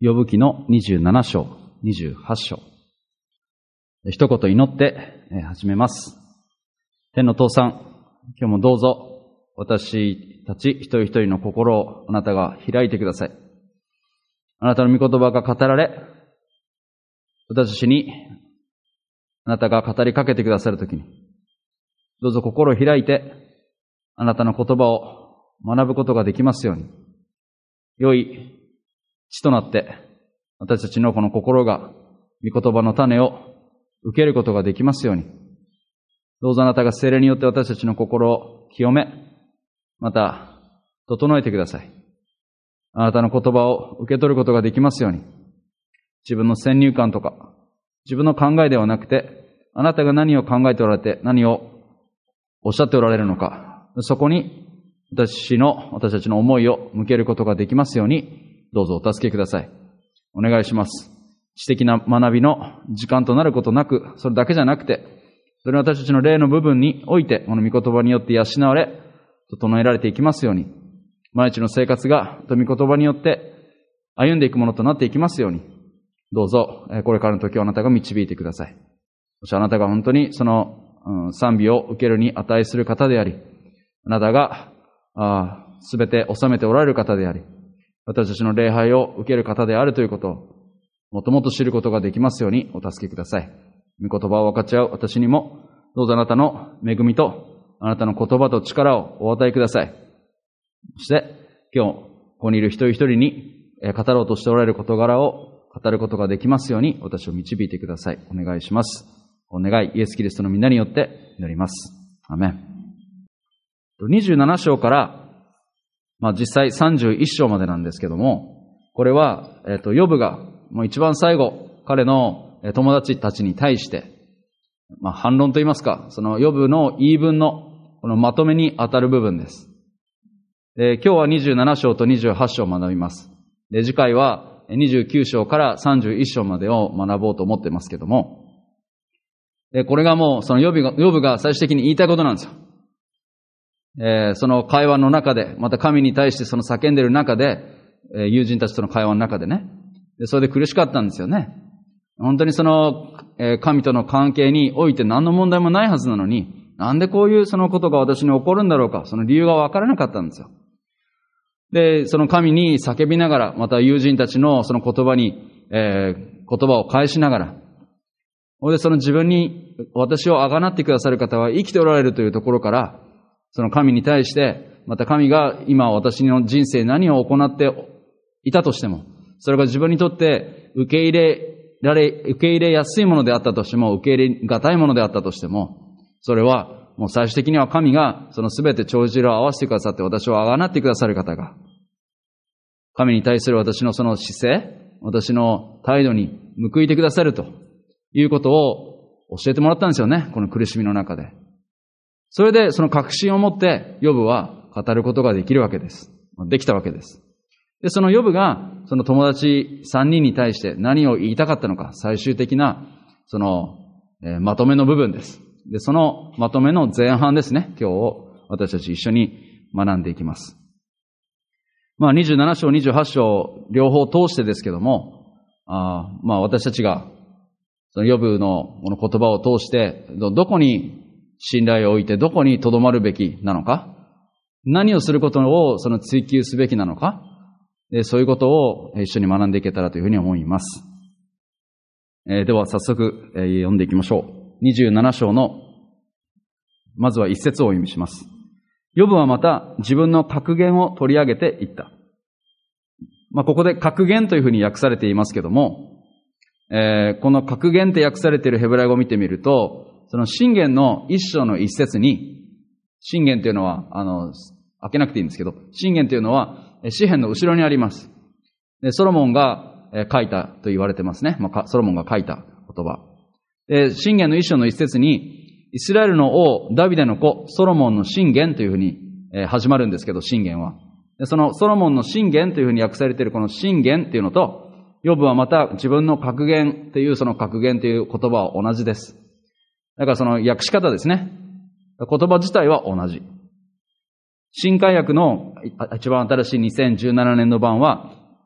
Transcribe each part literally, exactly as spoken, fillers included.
ヨブ記のにじゅうなな章、にじゅうはち章。一言祈って始めます。天の父さん、今日もどうぞ私たち一人一人の心をあなたが開いてください。あなたの御言葉が語られ、私たちにあなたが語りかけてくださるときに、どうぞ心を開いてあなたの言葉を学ぶことができますように、良い地となって私たちのこの心が御言葉の種を受けることができますように、どうぞあなたが聖霊によって私たちの心を清め、また整えてください。あなたの言葉を受け取ることができますように、自分の先入観とか自分の考えではなくて、あなたが何を考えておられて何をおっしゃっておられるのか、そこに私の私たちの思いを向けることができますように、どうぞお助けください。お願いします。知的な学びの時間となることなく、それだけじゃなくて、それは私たちの霊の部分において、この御言葉によって養われ、整えられていきますように、毎日の生活が御言葉によって歩んでいくものとなっていきますように、どうぞこれからの時をあなたが導いてください。そしてあなたが本当にその、うん、賛美を受けるに値する方であり、あなたがすべて収めておられる方であり、私たちの礼拝を受ける方であるということをもっともっと知ることができますようにお助けください。御言葉を分かち合う私にも、どうぞあなたの恵みとあなたの言葉と力をお与えください。そして今日ここにいる一人一人に語ろうとしておられる事柄を語ることができますように私を導いてください。お願いします。お願いイエスキリストの皆によって祈ります。アメン。にじゅうなな章からまあ実際さんじゅういち章までなんですけども、これは、えっと、ヨブがもう一番最後、彼の友達たちに対して、まあ反論と言いますか、そのヨブの言い分のこのまとめに当たる部分です。で、今日はにじゅうなな章とにじゅうはち章を学びます。で、次回はにじゅうきゅう章からさんじゅういち章までを学ぼうと思ってますけども、で、これがもうそのヨブが、ヨブが最終的に言いたいことなんですよ。えー、その会話の中で、また神に対してその叫んでいる中で、えー、友人たちとの会話の中でね、でそれで苦しかったんですよね。本当にその、えー、神との関係において何の問題もないはずなのに、なんでこういうそのことが私に起こるんだろうか、その理由がわからなかったんですよ。で、その神に叫びながら、また友人たちのその言葉に、えー、言葉を返しながら、で、その自分に私をあがなってくださる方は生きておられるというところから、その神に対して、また神が今私の人生何を行っていたとしても、それが自分にとって受け入れられ、受け入れやすいものであったとしても、受け入れがたいものであったとしても、それはもう最終的には神がそのすべて帳尻を合わせてくださって私をあがなってくださる方が、神に対する私のその姿勢、私の態度に報いてくださるということを教えてもらったんですよね、この苦しみの中で。それでその確信を持ってヨブは語ることができるわけです。できたわけです。で、そのヨブがその友達さんにんに対して何を言いたかったのか、最終的なその、えー、まとめの部分です。で、そのまとめの前半ですね。今日私たち一緒に学んでいきます。まあにじゅうなな章、にじゅうはち章両方通してですけども、あまあ私たちがそのヨブのこの言葉を通してど、どこに信頼を置いてどこに留まるべきなのか、何をすることをその追求すべきなのか、そういうことを一緒に学んでいけたらというふうに思います。えー、では早速、えー、読んでいきましょう。にじゅうなな章のまずは一節をお読みします。ヨブはまた自分の格言を取り上げていった。まあ、ここで格言というふうに訳されていますけども、えー、この格言って訳されているヘブライ語を見てみると、その箴言の一章の一節に、箴言というのは、あの、開けなくていいんですけど、箴言というのは、詩篇の後ろにあります。で、ソロモンが書いたと言われてますね。まあ、ソロモンが書いた言葉。で、箴言の一章の一節に、イスラエルの王、ダビデの子、ソロモンの箴言というふうに始まるんですけど、箴言は。で、そのソロモンの箴言というふうに訳されているこの箴言というのと、ヨブはまた自分の格言というその格言という言葉は同じです。だからその訳し方ですね。言葉自体は同じ。新海訳の一番新しいにせんじゅうななねんの版は、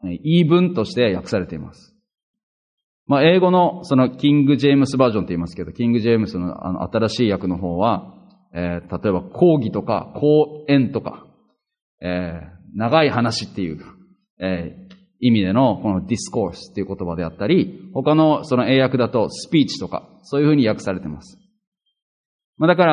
言い分として訳されています。まあ、英語のそのキング・ジェームスバージョンって言いますけど、キング・ジェームスのあの新しい訳の方は、えー、例えば講義とか講演とか、えー、長い話っていう、えー、意味でのこのディスコースっていう言葉であったり、他のその英訳だとスピーチとか、そういうふうに訳されています。まあ、だから、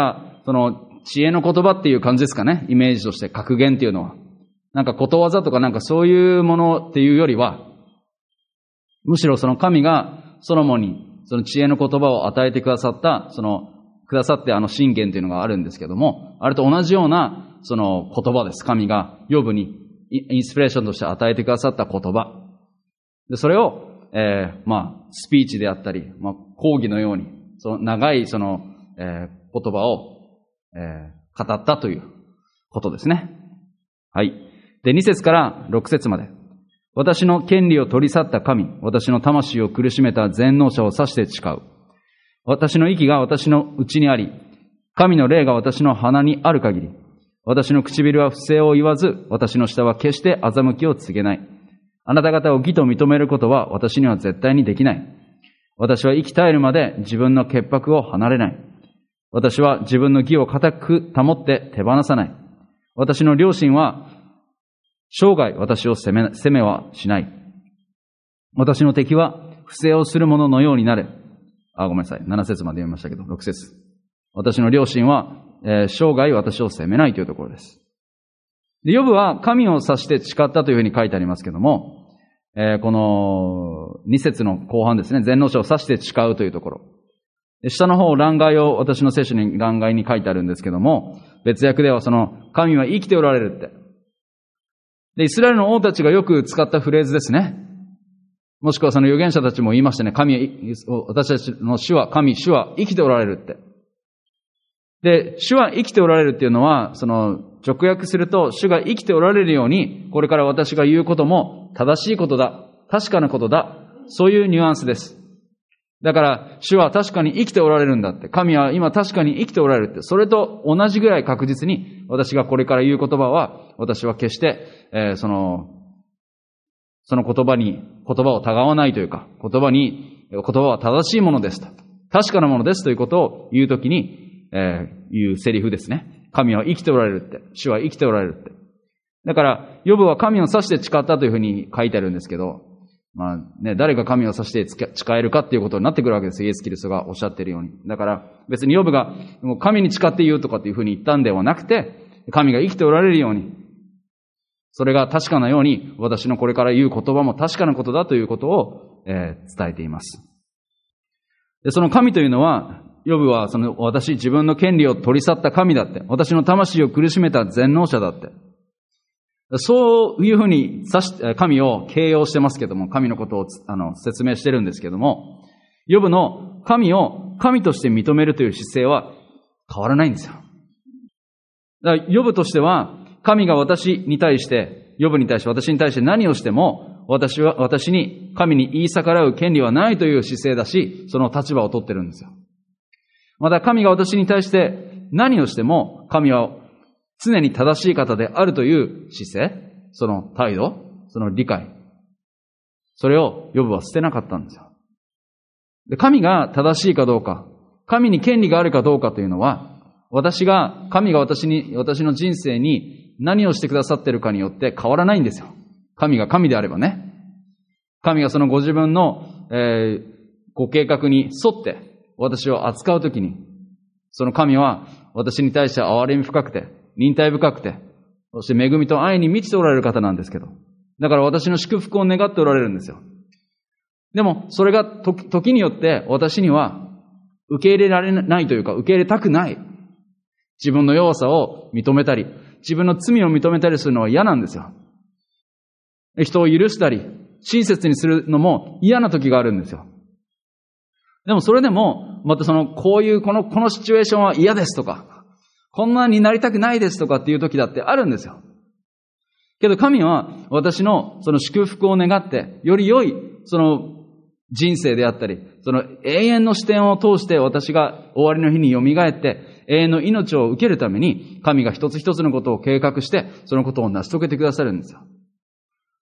その知恵の言葉っていう感じですかね、イメージとして格言っていうのは。なんかことわざとかなんかそういうものっていうよりは、むしろその神がソロモンにその知恵の言葉を与えてくださった、その、くださってあの信玄というのがあるんですけども、あれと同じようなその言葉です。神がヨブにインスピレーションとして与えてくださった言葉。で、それを、えー、まあ、スピーチであったり、まあ、講義のように、その長いその、えー、言葉を、えー、語ったということですね。はい。で、に節からろく節まで。私の権利を取り去った神、私の魂を苦しめた全能者を指して誓う。私の息が私の内にあり、神の霊が私の鼻にある限り、私の唇は不正を言わず、私の舌は決して欺きを告げない。あなた方を義と認めることは私には絶対にできない。私は生き絶えるまで自分の潔白を離れない。私は自分の義を固く保って手放さない。私の良心は生涯私を責め、責めはしない。私の敵は不正をする者のようになれ。あ、ごめんなさい。なな節まで読みましたけど、ろく節。私の良心は、えー、生涯私を責めないというところです。で、ヨブは神を指して誓ったというふうに書いてありますけども、えー、このに節の後半ですね、全能者を指して誓うというところ。で、下の方、欄外を私の聖書に欄外に書いてあるんですけども、別訳ではその神は生きておられるって。で、イスラエルの王たちがよく使ったフレーズですね。もしくはその預言者たちも言いましたね。神は、私たちの主は、神、主は生きておられるって。で、主は生きておられるっていうのは、その、直訳すると、主が生きておられるように、これから私が言うことも正しいことだ、確かなことだ、そういうニュアンスです。だから、主は確かに生きておられるんだって。神は今確かに生きておられるって。それと同じぐらい確実に、私がこれから言う言葉は、私は決して、えー、その、その言葉に、言葉をたがわないというか、言葉に、言葉は正しいものですと。確かなものですということを言うときに、えー、言うセリフですね。神は生きておられるって。主は生きておられるって。だから、ヨブは神を指して誓ったというふうに書いてあるんですけど、まあね、誰が神を指して誓えるかっていうことになってくるわけです。イエス・キリストがおっしゃっているように。だから別にヨブがもう神に誓って言うとかっていうふうに言ったんではなくて、神が生きておられるように、それが確かなように私のこれから言う言葉も確かなことだということを、えー、伝えています。で、その神というのは、ヨブはその私自分の権利を取り去った神だって、私の魂を苦しめた全能者だって。そういうふうに神を形容してますけども、神のことをあの説明してるんですけども、ヨブの神を神として認めるという姿勢は変わらないんですよ。だからヨブとしては、神が私に対して、ヨブに対して私に対して何をしても、私は、私に神に言い逆らう権利はないという姿勢だし、その立場を取ってるんですよ。また神が私に対して何をしても、神は常に正しい方であるという姿勢、その態度、その理解。それをヨブは捨てなかったんですよ。で、神が正しいかどうか、神に権利があるかどうかというのは、私が、神が私に、私の人生に何をしてくださっているかによって変わらないんですよ。神が神であればね。神がそのご自分の、えー、ご計画に沿って私を扱うときに、その神は私に対して憐れみ深くて、忍耐深くて、そして恵みと愛に満ちておられる方なんですけど。だから私の祝福を願っておられるんですよ。でも、それが時、時によって私には受け入れられないというか、受け入れたくない。自分の弱さを認めたり、自分の罪を認めたりするのは嫌なんですよ。人を許したり、親切にするのも嫌な時があるんですよ。でもそれでも、またその、こういう、この、このシチュエーションは嫌ですとか、こんなになりたくないですとかっていう時だってあるんですよ。けど神は私のその祝福を願って、より良いその人生であったり、その永遠の視点を通して私が終わりの日に蘇って永遠の命を受けるために、神が一つ一つのことを計画して、そのことを成し遂げてくださるんですよ。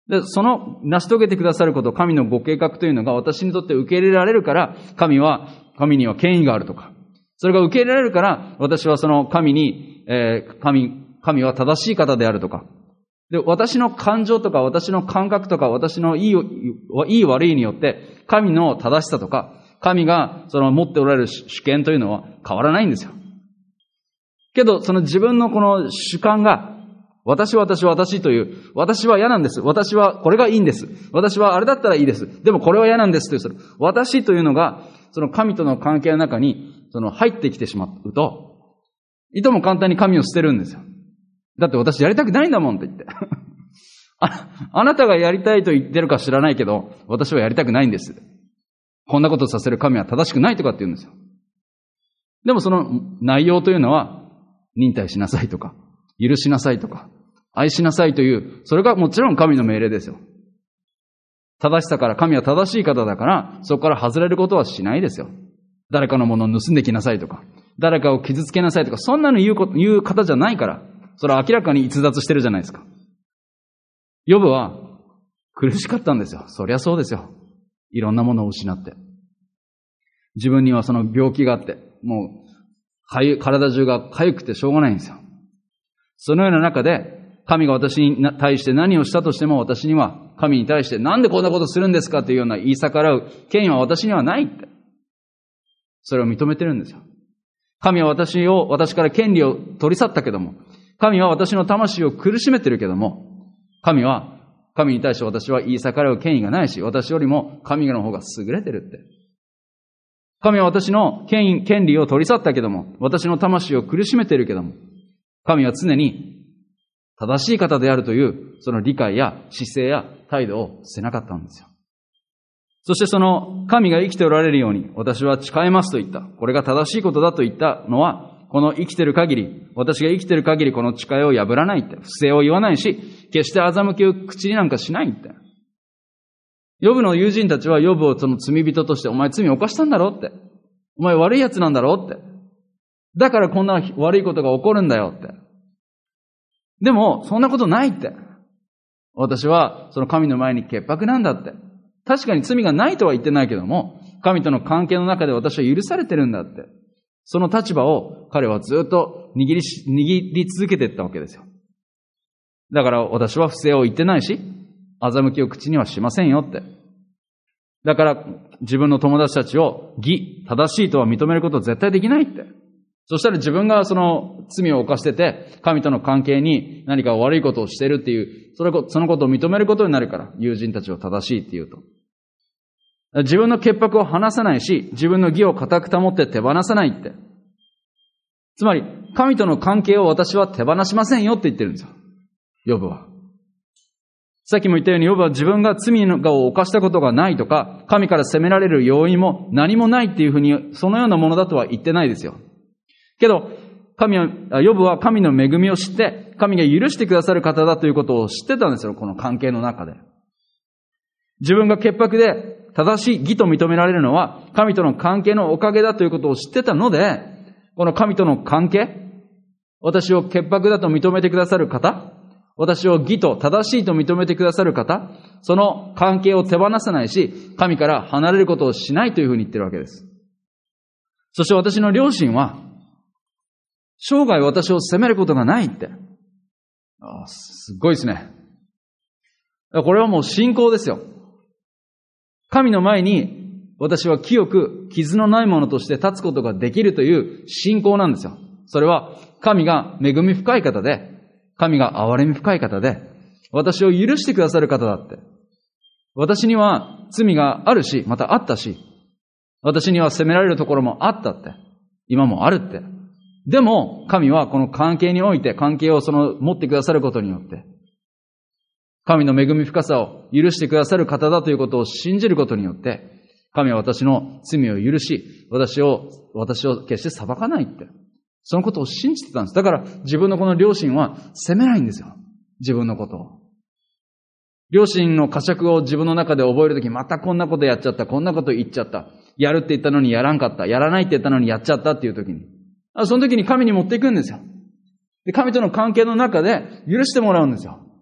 で、その成し遂げてくださること、神のご計画というのが私にとって受け入れられるから、神は、神には権威があるとか、それが受け入れられるから、私はその神に、えー、神、神は正しい方であるとか、で、私の感情とか、私の感覚とか、私のいい、いい悪いによって、神の正しさとか、神がその持っておられる主権というのは変わらないんですよ。けど、その自分のこの主観が、私は私は私という、私は嫌なんです。私はこれがいいんです。私はあれだったらいいです。でもこれは嫌なんですという、その私というのが、その神との関係の中に、その入ってきてしまうと、いとも簡単に神を捨てるんですよ。だって私やりたくないんだもんって言って。あ、あなたがやりたいと言ってるか知らないけど、私はやりたくないんです。こんなことをさせる神は正しくないとかって言うんですよ。でもその内容というのは、忍耐しなさいとか、許しなさいとか、愛しなさいという、それがもちろん神の命令ですよ。正しさから神は正しい方だから、そこから外れることはしないですよ。誰かのものを盗んできなさいとか、誰かを傷つけなさいとか、そんなの言うこと、言う方じゃないから、それは明らかに逸脱してるじゃないですか。ヨブは苦しかったんですよ。そりゃそうですよ。いろんなものを失って。自分にはその病気があって、もう、かゆ、体中が痒くてしょうがないんですよ。そのような中で、神が私に対して何をしたとしても、私には神に対してなんでこんなことするんですかというような言い逆らう権威は私にはないって。それを認めてるんですよ。神は私を、私から権利を取り去ったけども、神は私の魂を苦しめてるけども、神は、神に対して私は言い逆らう権威がないし、私よりも神の方が優れてるって。神は私の権威、権利を取り去ったけども、私の魂を苦しめてるけども、神は常に正しい方であるという、その理解や姿勢や態度を捨てなかったんですよ。そしてその神が生きておられるように、私は誓いますと言った。これが正しいことだと言ったのは、この生きてる限り、私が生きてる限りこの誓いを破らないって、不正を言わないし、決して欺きを口になんかしないって。ヨブの友人たちはヨブをその罪人として、お前罪を犯したんだろって。お前悪い奴なんだろって。だからこんな悪いことが起こるんだよって。でも、そんなことないって。私はその神の前に潔白なんだって。確かに罪がないとは言ってないけども、神との関係の中で私は許されてるんだって。その立場を彼はずっと握りし、握り続けていったわけですよ。だから私は不正を言ってないし、欺きを口にはしませんよって。だから自分の友達たちを義、正しいとは認めることは絶対できないって。そしたら自分がその罪を犯してて、神との関係に何か悪いことをしているっていう、それ、そのことを認めることになるから、友人たちを正しいって言うと。自分の潔白を離さないし、自分の義を固く保って手放さないって。つまり、神との関係を私は手放しませんよって言ってるんですよ。ヨブは。さっきも言ったように、ヨブは自分が罪を犯したことがないとか、神から責められる要因も何もないっていうふうに、そのようなものだとは言ってないですよ。けど、神は、ヨブは神の恵みを知って、神が許してくださる方だということを知ってたんですよ、この関係の中で。自分が潔白で、正しい義と認められるのは神との関係のおかげだということを知ってたので、この神との関係、私を潔白だと認めてくださる方、私を義と正しいと認めてくださる方、その関係を手放さないし、神から離れることをしないというふうに言ってるわけです。そして私の両親は、生涯私を責めることがないって。ああ、すっごいですね。これはもう信仰ですよ。神の前に私は清く傷のないものとして立つことができるという信仰なんですよ。それは神が恵み深い方で、神が憐れみ深い方で、私を許してくださる方だって。私には罪があるし、またあったし、私には責められるところもあったって。今もあるって。でも神はこの関係において、関係をその持ってくださることによって、神の恵み深さを許してくださる方だということを信じることによって、神は私の罪を許し、私を、私を決して裁かないって。そのことを信じてたんです。だから自分のこの両親は責めないんですよ。自分のことを。両親の呵責を自分の中で覚えるとき、またこんなことやっちゃった、こんなこと言っちゃった。やるって言ったのにやらんかった。やらないって言ったのにやっちゃったっていうときに。その時に神に持っていくんですよ。で、神との関係の中で許してもらうんですよ。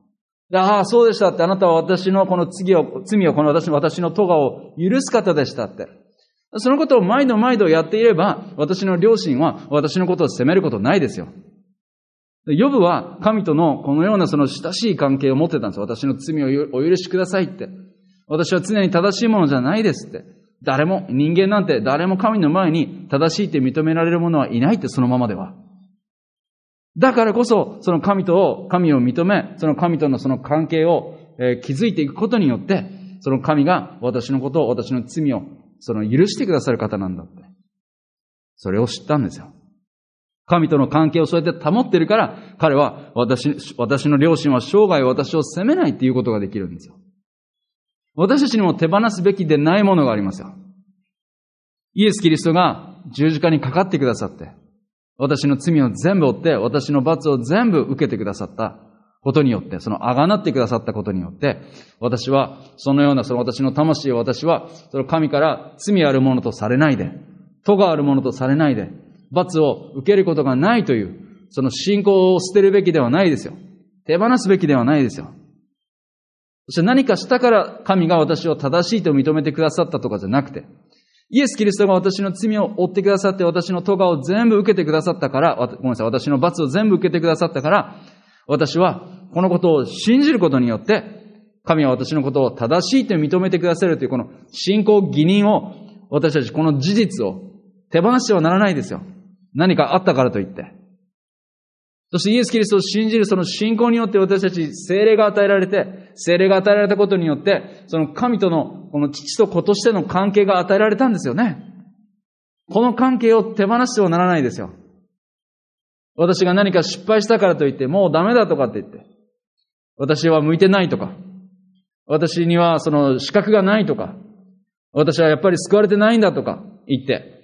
ああ、そうでしたって、あなたは私のこの罪を、罪をこの私の、私の咎を許す方でしたって。そのことを毎度毎度やっていれば、私の両親は私のことを責めることないですよ。ヨブは神とのこのようなその親しい関係を持ってたんです。私の罪をお許しくださいって。私は常に正しいものじゃないですって。誰も、人間なんて誰も神の前に正しいって認められる者はいないって、そのままでは。だからこそ、その神と、神を認め、その神とのその関係を、えー、築いていくことによって、その神が私のことを、私の罪を、その許してくださる方なんだって。それを知ったんですよ。神との関係をそうやって保ってるから、彼は私、私の両親は生涯私を責めないっていうことができるんですよ。私たちにも手放すべきでないものがありますよ。イエス・キリストが十字架にかかってくださって、私の罪を全部負って、私の罰を全部受けてくださったことによって、そのあがなってくださったことによって、私は、そのような、その私の魂を私は、その神から罪あるものとされないで、咎があるものとされないで、罰を受けることがないという、その信仰を捨てるべきではないですよ。手放すべきではないですよ。そして何かしたから神が私を正しいと認めてくださったとかじゃなくて、イエス・キリストが私の罪を負ってくださって、私の咎を全部受けてくださったから、ごめんなさい、私の罰を全部受けてくださったから、私はこのことを信じることによって、神は私のことを正しいと認めてくださるというこの信仰義人を、私たちこの事実を手放してはならないですよ。何かあったからといって。そしてイエス・キリストを信じるその信仰によって私たち聖霊が与えられて、聖霊が与えられたことによって、その神とのこの父と子としての関係が与えられたんですよね。この関係を手放してはならないですよ。私が何か失敗したからといって、もうダメだとかって言って、私は向いてないとか、私にはその資格がないとか、私はやっぱり救われてないんだとか言って、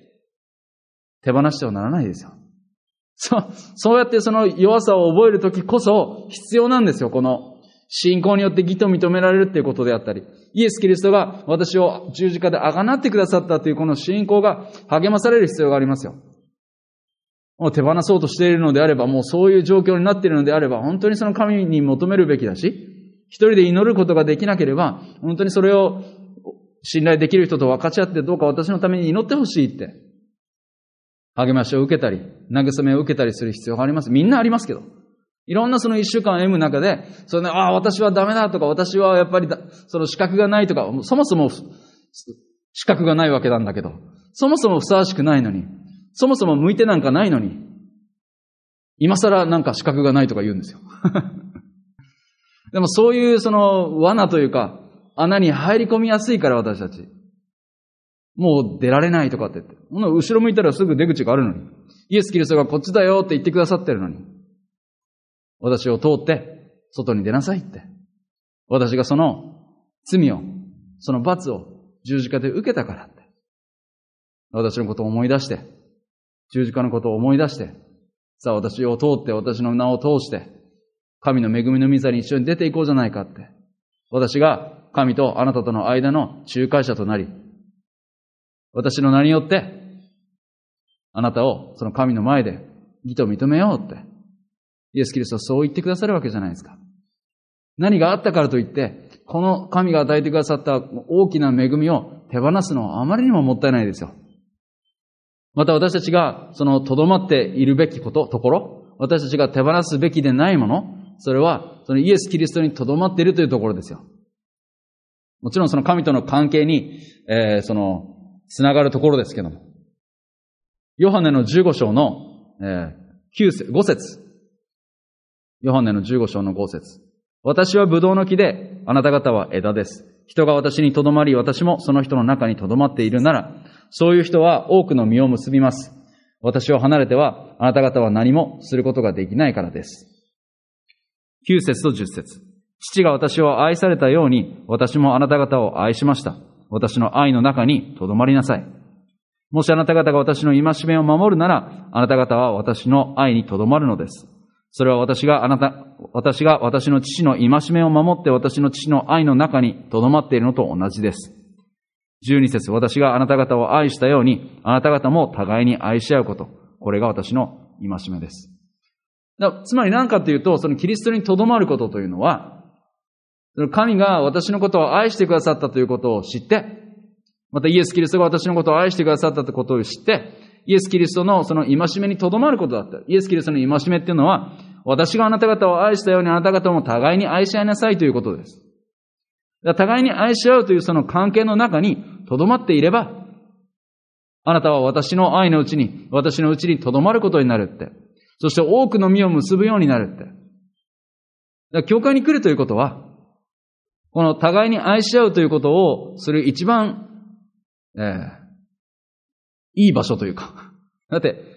手放してはならないですよ。そう、そうやってその弱さを覚えるときこそ必要なんですよ。この信仰によって義と認められるっていうことであったり、イエス・キリストが私を十字架で贖ってくださったというこの信仰が励まされる必要がありますよ。もう手放そうとしているのであれば、もうそういう状況になっているのであれば、本当にその神に求めるべきだし、一人で祈ることができなければ、本当にそれを信頼できる人と分かち合ってどうか私のために祈ってほしいって、励ましを受けたり、慰めを受けたりする必要があります。みんなありますけど。いろんなその一週間歩む中で、それで、ああ、私はダメだとか、私はやっぱりだ、その資格がないとか、そもそも資格がないわけなんだけど、そもそもふさわしくないのに、そもそも向いてなんかないのに、今更なんか資格がないとか言うんですよ。でもそういうその罠というか、穴に入り込みやすいから私たち。もう出られないとかって言って。後ろ向いたらすぐ出口があるのに。イエス・キリストがこっちだよって言ってくださってるのに。私を通って外に出なさいって。私がその罪を、その罰を十字架で受けたからって。私のことを思い出して、十字架のことを思い出して、さあ私を通って私の名を通して、神の恵みの御座に一緒に出ていこうじゃないかって。私が神とあなたとの間の仲介者となり、私の名によって、あなたをその神の前で義と認めようって。イエス・キリストはそう言ってくださるわけじゃないですか。何があったからといって、この神が与えてくださった大きな恵みを手放すのはあまりにももったいないですよ。また私たちがその留まっているべきこと、ところ、私たちが手放すべきでないもの、それはそのイエス・キリストに留まっているというところですよ。もちろんその神との関係に、えー、その、つながるところですけども。ヨハネのじゅうご章の、えー、きゅう節、ご節。ヨハネのじゅうご章のご節。私はブドウの木で、あなた方は枝です。人が私にとどまり、私もその人の中にとどまっているなら、そういう人は多くの実を結びます。私を離れては、あなた方は何もすることができないからです。きゅう節とじゅっ節。父が私を愛されたように、私もあなた方を愛しました。私の愛の中にとどまりなさい。もしあなた方が私の戒めを守るなら、あなた方は私の愛にとどまるのです。それは私があなた、私が私の父の戒めを守って私の父の愛の中にとどまっているのと同じです。じゅうに節、私があなた方を愛したように、あなた方も互いに愛し合うこと。これが私の戒めです。だつまり何かというと、そのキリストにとどまることというのは、 神が私のことを愛してくださったということを知って、またイエス・キリストが私のことを愛してくださったということを知って、イエス・キリストのその戒めにとどまることだった。イエス・キリストの戒めっていうのは、私があなた方を愛したようにあなた方も互いに愛し合いなさいということです。互いに愛し合うというその関係の中にとどまっていれば、あなたは私の愛のうちに、私のうちにとどまることになるって。そして多くの実を結ぶようになるって。だから教会に来るということは、この互いに愛し合うということをする一番、えー、いい場所というか。だって、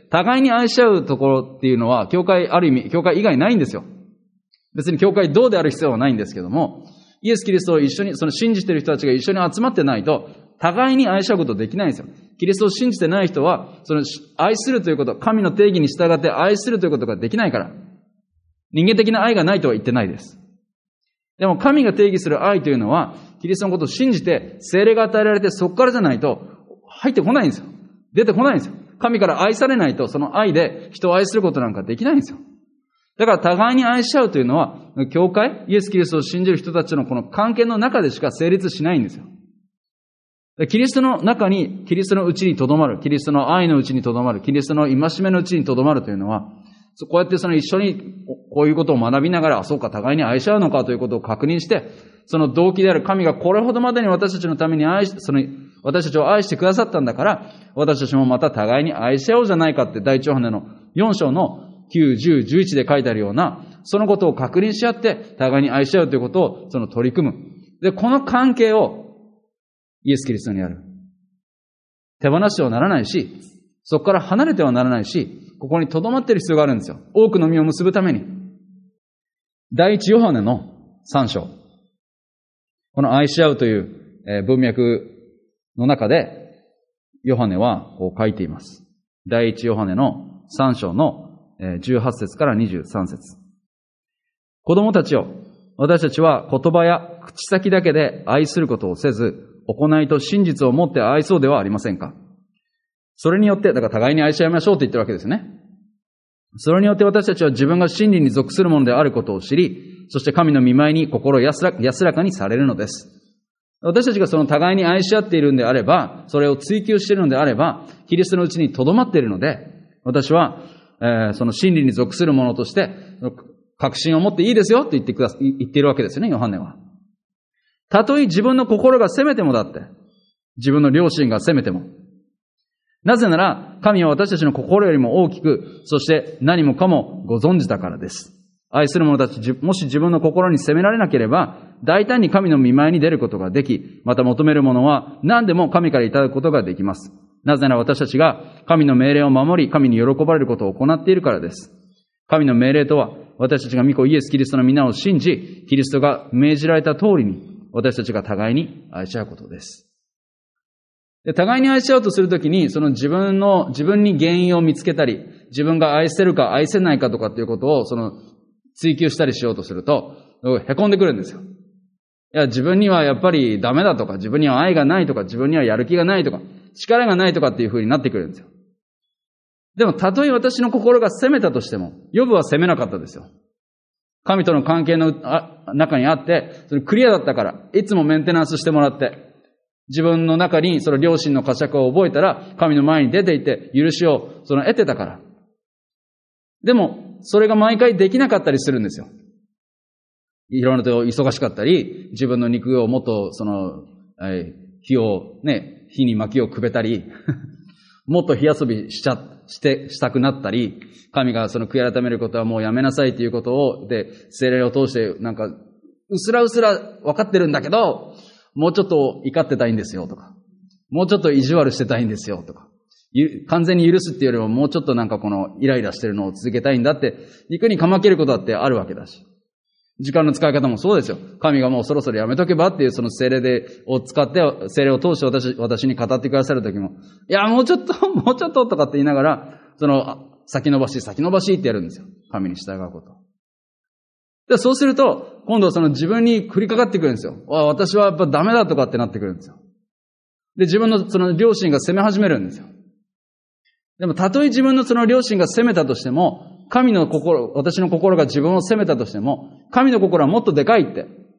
互いに愛し合うところっていうのは、教会、ある意味、教会以外ないんですよ。別に教会どうである必要はないんですけども、イエス・キリストを一緒に、その信じている人たちが一緒に集まってないと、互いに愛し合うことできないんですよ。キリストを信じてない人は、その愛するということ、神の定義に従って愛するということができないから。人間的な愛がないとは言ってないです。でも神が定義する愛というのは、キリストのことを信じて、聖霊が与えられて、そこからじゃないと、入ってこないんですよ。出てこないんですよ。神から愛されないと、その愛で人を愛することなんかできないんですよ。だから互いに愛し合うというのは、教会、イエス・キリストを信じる人たちのこの関係の中でしか成立しないんですよ。キリストの中に、キリストのうちにとどまる、キリストの愛のうちにとどまる、キリストの戒めのうちにとどまるというのは、こうやってその一緒にこういうことを学びながら、あ、そうか、互いに愛し合うのかということを確認して、その動機である神がこれほどまでに私たちのために愛し、その、私たちを愛してくださったんだから、私たちもまた互いに愛し合おうじゃないかって第一ヨハネのよん章のきゅう、じゅう、じゅういちで書いてあるような、そのことを確認し合って、互いに愛し合うということを、その取り組む。で、この関係を、イエス・キリストにある。手放してはならないし、そこから離れてはならないし、ここに留まっている必要があるんですよ。多くの実を結ぶために。第一ヨハネのさん章。この愛し合うという文脈の中で、ヨハネはこう書いています。第一ヨハネのさん章のじゅうはち節からにじゅうさん節。子供たちよ、私たちは言葉や口先だけで愛することをせず、行いと真実をもって愛そうではありませんか。それによって、だから互いに愛し合いましょうと言ってるわけですね。それによって私たちは自分が真理に属するものであることを知り、そして神の御前に心安ら安らかにされるのです。私たちがその互いに愛し合っているのであれば、それを追求しているのであれば、キリストのうちに留まっているので、私は、えー、その真理に属するものとして、確信を持っていいですよって言ってくださ、言っているわけですよね、ヨハネは。たとえ自分の心が責めてもだって、自分の良心が責めても。なぜなら、神は私たちの心よりも大きく、そして何もかもご存知だからです。愛する者たち、もし自分の心に責められなければ、大胆に神の御前に出ることができ、また求めるものは何でも神からいただくことができます。なぜなら私たちが神の命令を守り、神に喜ばれることを行っているからです。神の命令とは、私たちが御子イエス・キリストの皆を信じ、キリストが命じられた通りに、私たちが互いに愛し合うことです。で、互いに愛し合うとするときに、その自分の、自分に原因を見つけたり、自分が愛せるか愛せないかとかっていうことを、その、追求したりしようとすると、凹んでくるんですよ。いや、自分にはやっぱりダメだとか、自分には愛がないとか、自分にはやる気がないとか、力がないとかっていう風になってくるんですよ。でも、たとえ私の心が責めたとしても、ヨブは責めなかったですよ。神との関係の中にあって、それクリアだったから、いつもメンテナンスしてもらって、自分の中にその良心の呵責を覚えたら、神の前に出ていて、許しをその得てたから。でも、それが毎回できなかったりするんですよ。いろんなと忙しかったり、自分の肉をもっとその、火をね、火に薪をくべたり、もっと火遊びしちゃ、して、したくなったり、神がその悔い改めることはもうやめなさいということを、で、聖霊を通してなんか、うすらうすら分かってるんだけど、もうちょっと怒ってたいんですよとか、もうちょっと意地悪してたいんですよとか、完全に許すっていうよりももうちょっとなんかこのイライラしてるのを続けたいんだって、肉にかまけることだってあるわけだし。時間の使い方もそうですよ。神がもうそろそろやめとけばっていうその聖霊で、を使って、聖霊を通して私、私に語ってくださるときも、いや、もうちょっと、もうちょっととかって言いながら、その、先延ばし、先延ばしってやるんですよ。神に従うこと。で、そうすると、今度はその自分に降りかかってくるんですよ。あ、私はやっぱダメだとかってなってくるんですよ。で、自分のその良心が責め始めるんですよ。でも、たとえ自分のその良心が責めたとしても、神の心、私の心が自分を責めたとしても、神の心はもっとでかいって。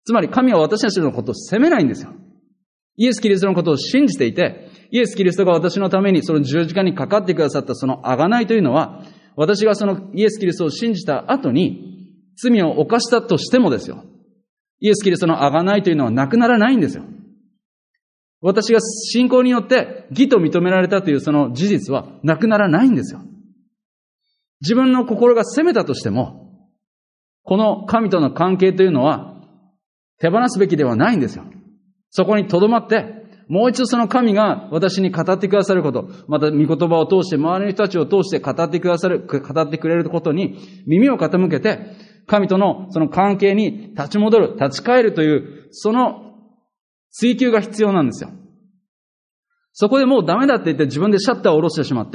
つまり神は私たちのことを責めないんですよ。イエス・キリストのことを信じていて、イエス・キリストが私のためにその十字架にかかってくださったその贖いというのは、私がそのイエス・キリストを信じた後に罪を犯したとしてもですよ、イエス・キリストの贖いというのはなくならないんですよ。私が信仰によって義と認められたというその事実はなくならないんですよ。自分の心が責めたとしても、この神との関係というのは手放すべきではないんですよ。そこに留まって、もう一度その神が私に語ってくださること、また御言葉を通して、周りの人たちを通して語ってくださる、語ってくれることに耳を傾けて、神とのその関係に立ち戻る、立ち返るという、その追求が必要なんですよ。そこでもうダメだって言って自分でシャッターを下ろしてしまって、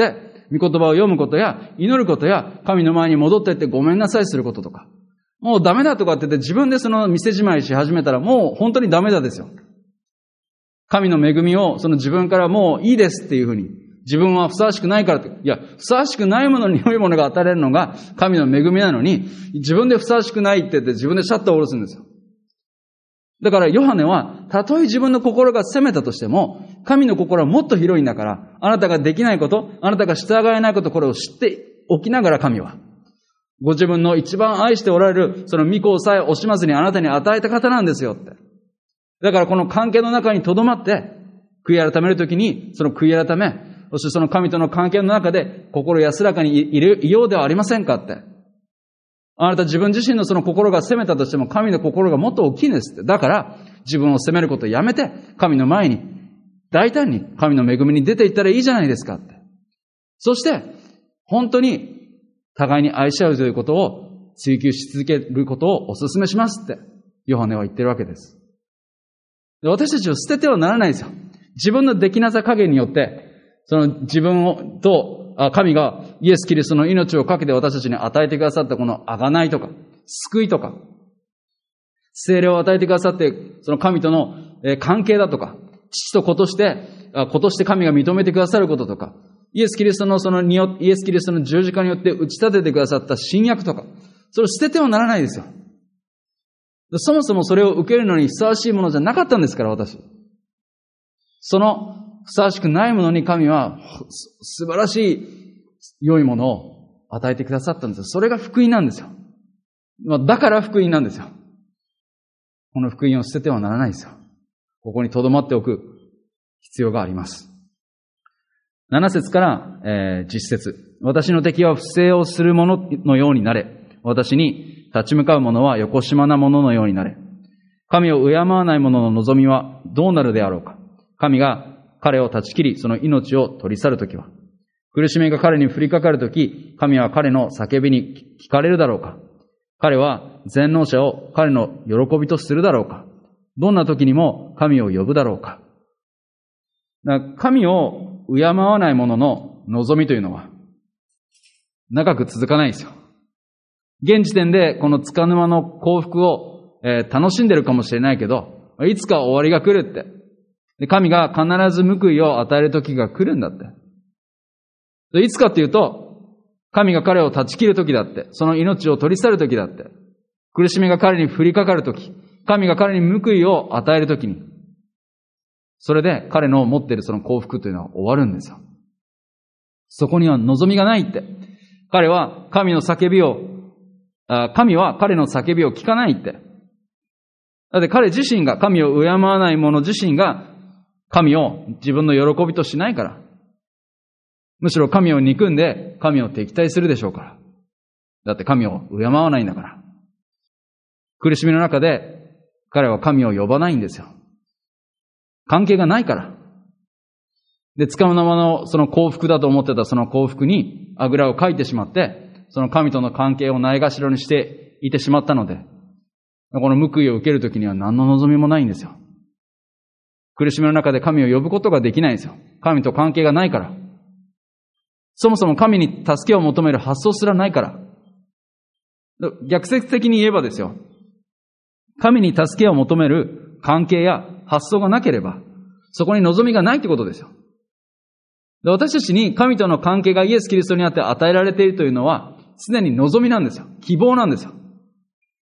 御言葉を読むことや、祈ることや、神の前に戻っていってごめんなさいすることとか、もうダメだとかって言って自分でその店じまいし始めたらもう本当にダメだですよ。神の恵みをその自分からもういいですっていうふうに、自分はふさわしくないからって、いや、ふさわしくないものに良いものが与えられるのが神の恵みなのに、自分でふさわしくないって言って自分でシャッターを下ろすんですよ。だからヨハネは、たとえ自分の心が責めたとしても、神の心はもっと広いんだから、あなたができないこと、あなたが従えないこと、これを知っておきながら神は、ご自分の一番愛しておられる、その御子をさえ惜しまずにあなたに与えた方なんですよって。だからこの関係の中に留まって、悔い改めるときに、その悔い改め、そしてその神との関係の中で、心安らかにいる、いようではありませんかって。あなた自分自身のその心が責めたとしても、神の心がもっと大きいんですって。だから、自分を責めることをやめて、神の前に、大胆に神の恵みに出ていったらいいじゃないですかって。そして、本当に、互いに愛し合うということを追求し続けることをお勧めしますって、ヨハネは言ってるわけです。で、私たちを捨ててはならないですよ。自分のできなさ加減によって、その自分をと、神がイエス・キリストの命をかけて私たちに与えてくださったこの贖いとか、救いとか、聖霊を与えてくださって、その神との関係だとか、父と子として、子として神が認めてくださることとか、イエス・キリストのそのによ、イエス・キリストの十字架によって打ち立ててくださった新約とか、それを捨ててはならないですよ。そもそもそれを受けるのにふさわしいものじゃなかったんですから、私。そのふさわしくないものに神は素晴らしい良いものを与えてくださったんですよ。それが福音なんですよ。だから福音なんですよ。この福音を捨ててはならないですよ。ここに留まっておく必要があります。なな節から、えー、じゅっ節。私の敵は不正をする者のようになれ。私に立ち向かう者はよこしまな者のようになれ。神を敬わない者の望みはどうなるであろうか。神が彼を断ち切り、その命を取り去るときは。苦しみが彼に降りかかるとき、神は彼の叫びに聞かれるだろうか。彼は全能者を彼の喜びとするだろうか。どんな時にも神を呼ぶだろうか。だから神を敬わない者の望みというのは長く続かないんですよ。現時点でこの束の間の幸福を、えー、楽しんでるかもしれないけど、いつか終わりが来るって。で、神が必ず報いを与える時が来るんだって。で、いつかっていうと、神が彼を断ち切る時だって、その命を取り去る時だって、苦しみが彼に降りかかる時、神が彼に報いを与える時に、それで彼の持っているその幸福というのは終わるんですよ。そこには望みがないって。彼は神の叫びを、神は彼の叫びを聞かないって。だって彼自身が神を敬わない者自身が神を自分の喜びとしないから。むしろ神を憎んで神を敵対するでしょうから。だって神を敬わないんだから。苦しみの中で彼は神を呼ばないんですよ。関係がないから。で、つかの間のその幸福だと思ってたその幸福にあぐらをかいてしまって、その神との関係をないがしろにしていてしまったので、この報いを受けるときには何の望みもないんですよ。苦しみの中で神を呼ぶことができないんですよ。神と関係がないから。そもそも神に助けを求める発想すらないから。逆説的に言えばですよ。神に助けを求める関係や発想がなければ、そこに望みがないってことですよ。で、私たちに神との関係がイエス・キリストにあって与えられているというのは、すでに望みなんですよ。希望なんですよ。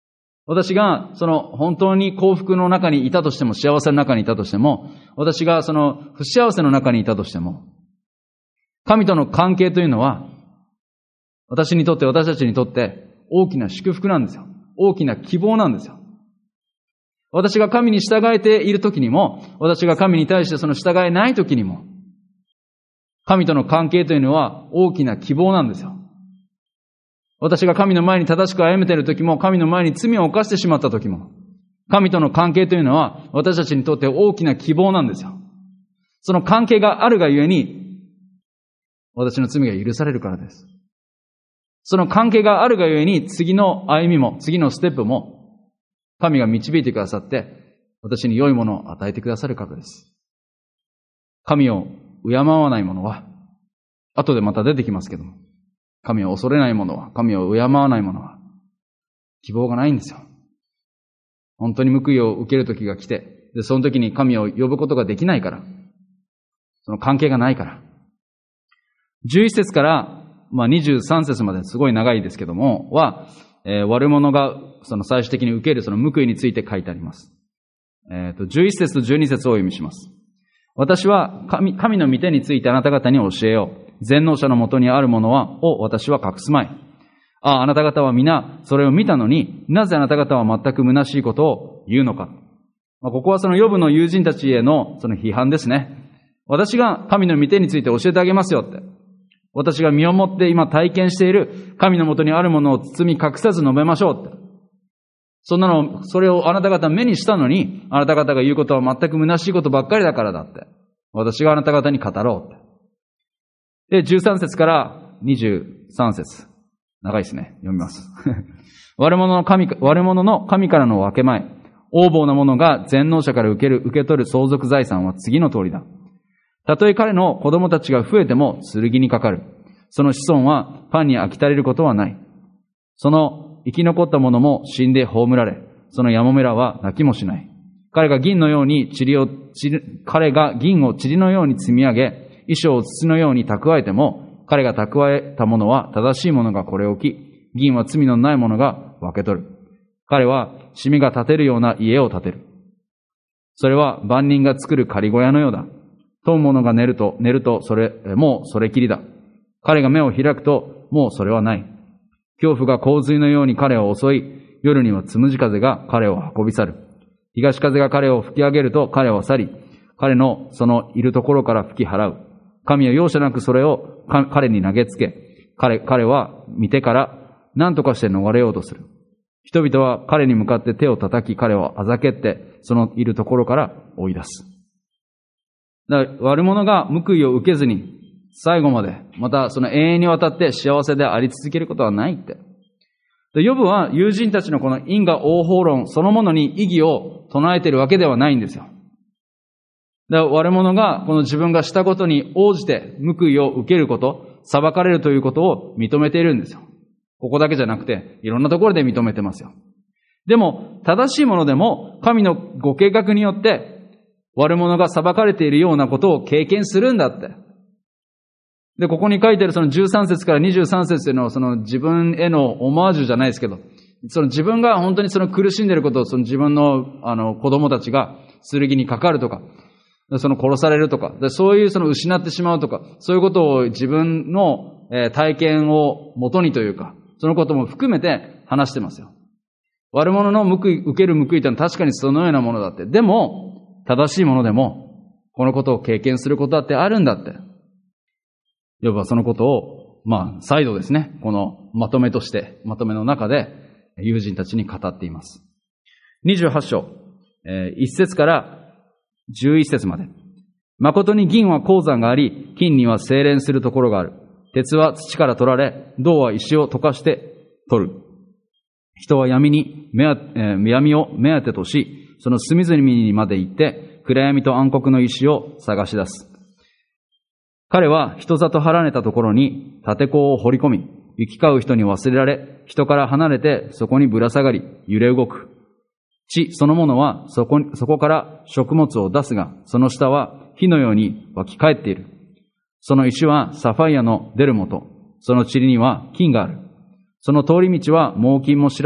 私がその本当に幸福の中にいたとしても、幸せの中にいたとしても、私がその不幸せの中にいたとしても、神との関係というのは、私にとって、私たちにとって大きな祝福なんですよ。大きな希望なんですよ。私が神に従えている時にも、私が神に対してその従えない時にも、神との関係というのは大きな希望なんですよ。私が神の前に正しく歩めている時も、神の前に罪を犯してしまった時も、神との関係というのは私たちにとって大きな希望なんですよ。その関係があるがゆえに、私の罪が許されるからです。その関係があるがゆえに、次の歩みも、次のステップも、神が導いてくださって、私に良いものを与えてくださるからです。神を敬わない者は、後でまた出てきますけども、神を恐れない者は、神を敬わない者は、希望がないんですよ。本当に報いを受ける時が来て、で、その時に神を呼ぶことができないから、その関係がないから。じゅういち節から、まあ、にじゅうさん節まですごい長いですけども、は、えー、悪者がその最終的に受けるその報いについて書いてあります。えっと、じゅういち節とじゅうに節をお読みします。私は神、神の御手についてあなた方に教えよう。全能者のもとにあるものは、を私は隠すまい。ああ、あなた方は皆それを見たのに、なぜあなた方は全く虚しいことを言うのか。まあ、ここはそのヨブの友人たちへのその批判ですね。私が神の御手について教えてあげますよって。私が身をもって今体験している神のもとにあるものを包み隠さず述べましょうって。そんなの、それをあなた方目にしたのに、あなた方が言うことは全く虚しいことばっかりだからだって。私があなた方に語ろうって。で、じゅうさん節からにじゅうさん節。長いですね。読みます。悪者の神、悪者の神からの分け前。横暴な者が全能者から受ける、受け取る相続財産は次の通りだ。たとえ彼の子供たちが増えても剣にかかる。その子孫はパンに飽き足れることはない。その生き残った者も死んで葬られ、そのやもめらは泣きもしない。彼が銀のように塵を、彼が銀を塵のように積み上げ、衣装を土のように蓄えても、彼が蓄えたものは正しい者がこれを置き、銀は罪のない者が分け取る。彼はシミが建てるような家を建てる。それは万人が作る仮小屋のようだ。問う者が寝ると、寝ると、それ、もうそれきりだ。彼が目を開くと、もうそれはない。恐怖が洪水のように彼を襲い、夜にはつむじ風が彼を運び去る。東風が彼を吹き上げると彼は去り、彼のそのいるところから吹き払う。神は容赦なくそれを彼に投げつけ、彼、彼は見てから何とかして逃れようとする。人々は彼に向かって手を叩き、彼をあざけって、そのいるところから追い出す。だから悪者が報いを受けずに、最後まで、またその永遠にわたって幸せであり続けることはないって。で、ヨブは友人たちのこの因果応報論そのものに異議を唱えているわけではないんですよ。だから悪者がこの自分がしたことに応じて報いを受けること、裁かれるということを認めているんですよ。ここだけじゃなくて、いろんなところで認めてますよ。でも、正しいものでも、神のご計画によって、悪者が裁かれているようなことを経験するんだって。で、ここに書いてあるそのじゅうさん節からにじゅうさん節でのその自分へのオマージュじゃないですけど、その自分が本当にその苦しんでいることをその自分のあの子供たちが剣にかかるとか、その殺されるとか、そういうその失ってしまうとか、そういうことを自分の体験を元にというか、そのことも含めて話してますよ。悪者の報い、受ける報いというのは確かにそのようなものだって。でも、正しいものでも、このことを経験することだってあるんだって。ヨブはそのことを、まあ、再度ですね、このまとめとして、まとめの中で、友人たちに語っています。にじゅうはち章、えー、いち節からじゅういち節まで。誠に銀は鉱山があり、金には精錬するところがある。鉄は土から取られ、銅は石を溶かして取る。人は闇に目当、えー、闇を目当てとし、その隅々にまで行って、暗闇と暗黒の石を探し出す。彼は人里離れたところに立て坑を掘り込み、行き交う人に忘れられ、人から離れてそこにぶら下がり、揺れ動く。地そのものはそこ、そこから食物を出すが、その下は火のように湧き返っている。その石はサファイアの出るもと、その塵には金がある。その通り道は猛禽も知らず、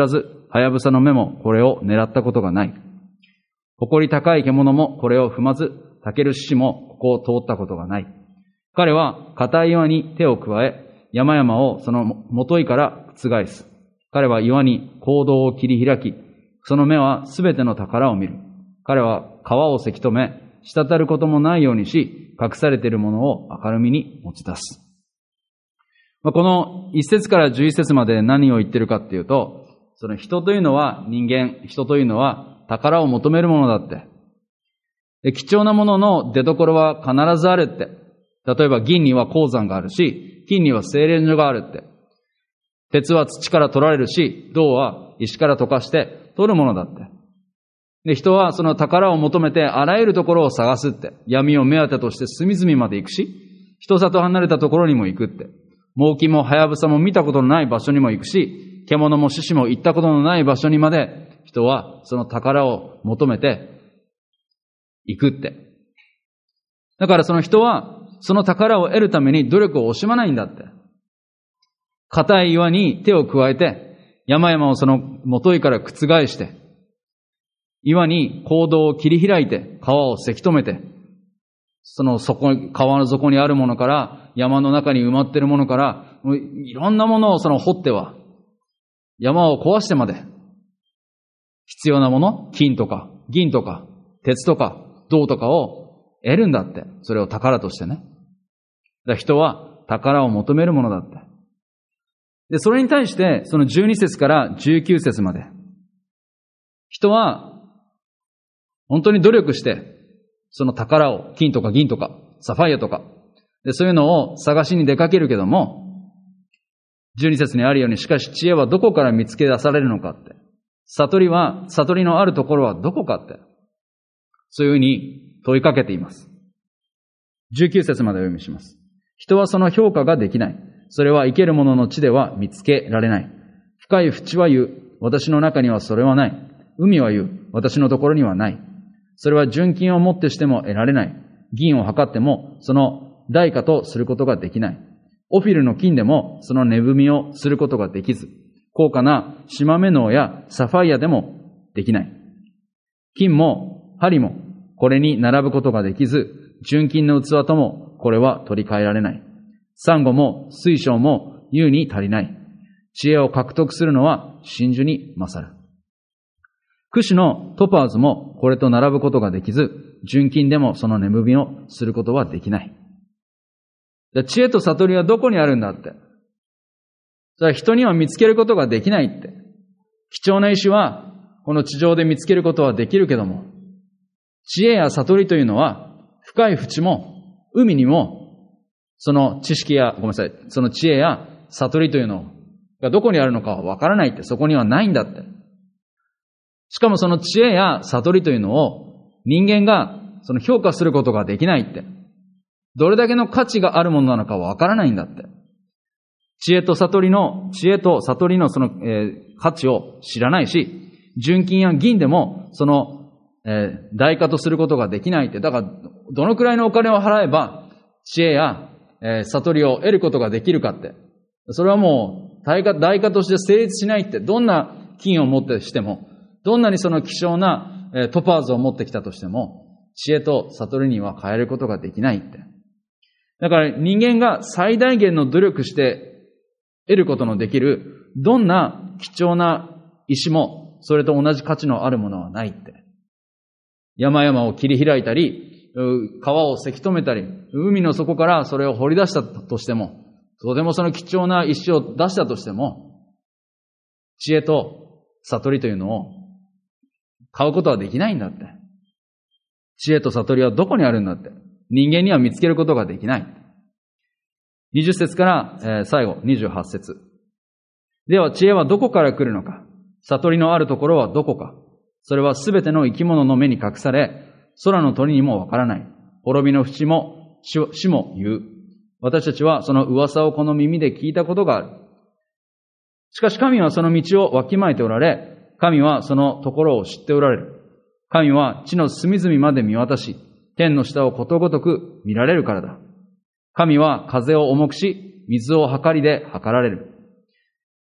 はやぶさの目もこれを狙ったことがない。誇り高い獣もこれを踏まず、たける獅子もここを通ったことがない。彼は硬い岩に手を加え、山々をその元いから覆す。彼は岩に坑道を切り開き、その目はすべての宝を見る。彼は川をせき止め、滴ることもないようにし、隠されているものを明るみに持ち出す。この一節から十一節まで何を言ってるかっていうと、その人というのは人間、人というのは宝を求めるものだって。で、貴重なものの出所は必ずあるって。例えば銀には鉱山があるし、金には精錬所があるって。鉄は土から取られるし、銅は石から溶かして取るものだって。で、人はその宝を求めてあらゆるところを探すって。闇を目当てとして隅々まで行くし、人里離れたところにも行くって。猛禽もハヤブサも見たことのない場所にも行くし、獣も獅子も行ったことのない場所にまで人はその宝を求めて行くって。だからその人はその宝を得るために努力を惜しまないんだって。硬い岩に手を加えて、山々をその元いから覆して、岩に坑道を切り開いて、川をせき止めて、その底、川の底にあるものから、山の中に埋まっているものから、もういろんなものをその掘っては、山を壊してまで、必要なもの、金とか銀とか鉄とか銅とかを得るんだって。それを宝としてね。だから人は宝を求めるものだって。で、それに対して、そのじゅうに節からじゅうきゅう節まで、人は本当に努力して、その宝を、金とか銀とか、サファイアとか、でそういうのを探しに出かけるけども、じゅうに節にあるように、しかし知恵はどこから見つけ出されるのかって。悟りは、悟りのあるところはどこかって。そういうふうに問いかけています。じゅうきゅう節までお読みします。人はその評価ができない。それは生ける者の地では見つけられない。深い淵は言う。私の中にはそれはない。海は言う。私のところにはない。それは純金をもってしても得られない。銀を測ってもその代価とすることができない。オフィルの金でもその値踏みをすることができず、高価な縞目のやサファイアでもできない。金も針もこれに並ぶことができず、純金の器ともこれは取り替えられない。サンゴも水晶も優に足りない。知恵を獲得するのは真珠に勝る。櫛のトパーズもこれと並ぶことができず、純金でもその値踏みをすることはできない。知恵と悟りはどこにあるんだって。それは人には見つけることができないって。貴重な石はこの地上で見つけることはできるけども、知恵や悟りというのは深い淵も海にもその知識や、ごめんなさい、その知恵や悟りというのがどこにあるのかはわからないって、そこにはないんだって。しかもその知恵や悟りというのを人間がその評価することができないって。どれだけの価値があるものなのかはわからないんだって。知恵と悟りの、知恵と悟りのその、えー、価値を知らないし、純金や銀でもその、えー、代価とすることができないって。だから、どのくらいのお金を払えば知恵や、えー、悟りを得ることができるかって。それはもう代価、代価として成立しないって。どんな金を持ってしても、どんなにその希少なトパーズを持ってきたとしても、知恵と悟りには変えることができないって。だから人間が最大限の努力して得ることのできる、どんな貴重な石も、それと同じ価値のあるものはないって。山々を切り開いたり、川をせき止めたり、海の底からそれを掘り出したとしても、とてもその貴重な石を出したとしても、知恵と悟りというのを買うことはできないんだって。知恵と悟りはどこにあるんだって。人間には見つけることができない。にじゅっ節から、えー、最後にじゅうはち節。では知恵はどこから来るのか。悟りのあるところはどこか。それはすべての生き物の目に隠され、空の鳥にもわからない。滅びの淵も死も言う。私たちはその噂をこの耳で聞いたことがある。しかし神はその道をわきまえておられ、神はそのところを知っておられる。神は地の隅々まで見渡し、天の下をことごとく見られるからだ。神は風を重くし、水を計りで測られる。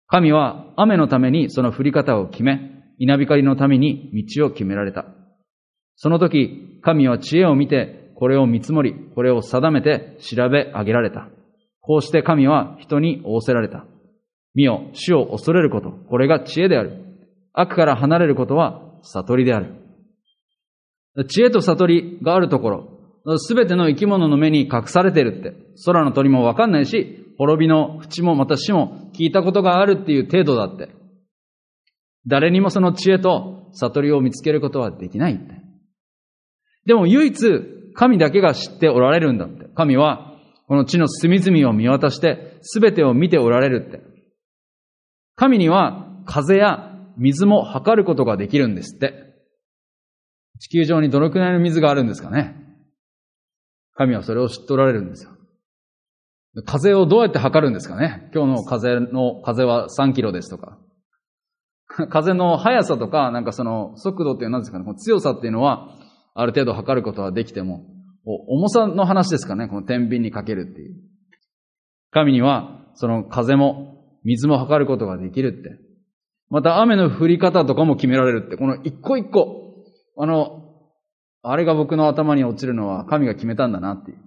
神は雨のためにその降り方を決め、稲光のために道を決められた。その時、神は知恵を見て、これを見積もり、これを定めて調べ上げられた。こうして神は人に仰せられた。見よ、主を恐れること、これが知恵である。悪から離れることは悟りである。知恵と悟りがあるところ、すべての生き物の目に隠されているって、空の鳥もわかんないし、滅びの淵もまた死も聞いたことがあるっていう程度だって。誰にもその知恵と悟りを見つけることはできないって。でも唯一神だけが知っておられるんだって。神はこの地の隅々を見渡して全てを見ておられるって。神には風や水も測ることができるんですって。地球上にどのくらいの水があるんですかね。神はそれを知っておられるんですよ。風をどうやって測るんですかね。今日の風の風はさんキロですとか。風の速さとか、なんかその速度っていうのは何ですかね。この強さっていうのはある程度測ることはできても、重さの話ですかね。この天秤にかけるっていう。神にはその風も水も測ることができるって。また雨の降り方とかも決められるって。この一個一個、あの、あれが僕の頭に落ちるのは神が決めたんだなっていう。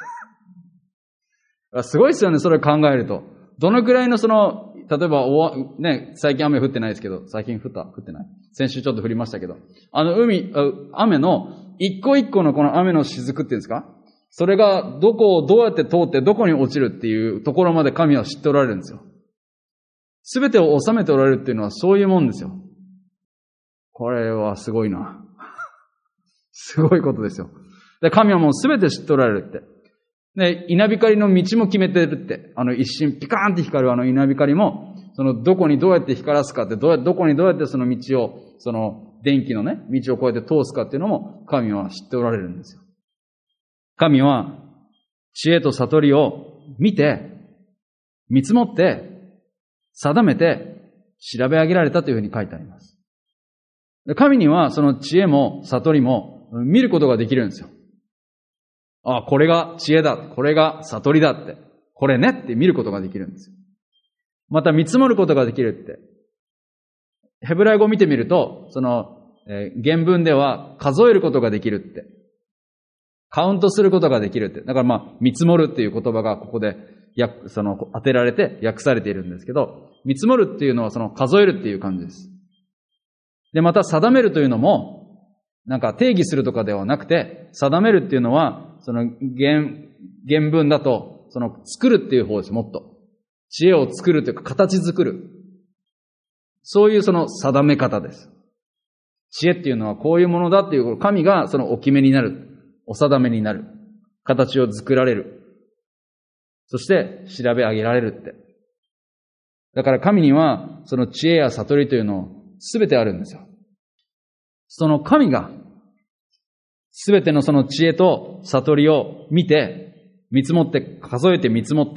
すごいですよね、それ考えると。どのくらいのその、例えばお、ね、最近雨降ってないですけど、最近降った降ってない先週ちょっと降りましたけど、あの海、雨の一個一個のこの雨の雫っていうんですか、それがどこをどうやって通ってどこに落ちるっていうところまで神は知っておられるんですよ。すべてを収めておられるっていうのはそういうもんですよ。これはすごいな。すごいことですよ。で、神はもうすべて知っておられるって。で、稲光の道も決めてるって。あの一瞬ピカーンって光るあの稲光も、そのどこにどうやって光らすかって、どうやどこにどうやってその道を、その電気のね、道をこうやって通すかっていうのも神は知っておられるんですよ。神は知恵と悟りを見て、見積もって、定めて、調べ上げられたというふうに書いてあります。神にはその知恵も悟りも見ることができるんですよ。あ、これが知恵だ。これが悟りだって。これねって見ることができるんですよ。また見積もることができるって。ヘブライ語を見てみると、その、えー、原文では数えることができるって。カウントすることができるって。だからまあ、見積もるっていう言葉がここで、や、その、当てられて訳されているんですけど、見積もるっていうのはその数えるっていう感じです。で、また定めるというのも、なんか定義するとかではなくて、定めるっていうのは、その原、原文だと、その作るっていう方です、もっと。知恵を作るというか、形作る。そういうその定め方です。知恵っていうのはこういうものだっていう、神がそのお決めになる。お定めになる。形を作られる。そして調べ上げられるって。だから神にはその知恵や悟りというのすべてあるんですよ。その神がすべてのその知恵と悟りを見て、見積もって、数えて見積もって、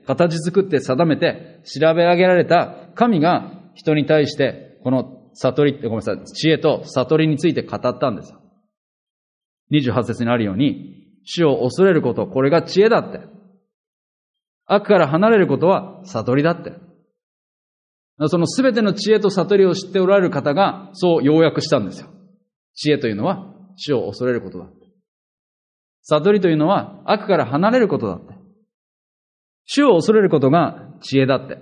形作って定めて、調べ上げられた神が人に対して、この悟りって、ごめんなさい、知恵と悟りについて語ったんですよ。にじゅうはち節にあるように、主を恐れること、これが知恵だって。悪から離れることは悟りだって。そのすべての知恵と悟りを知っておられる方が、そう要約したんですよ。知恵というのは、主を恐れることだって。悟りというのは悪から離れることだって。主を恐れることが知恵だって。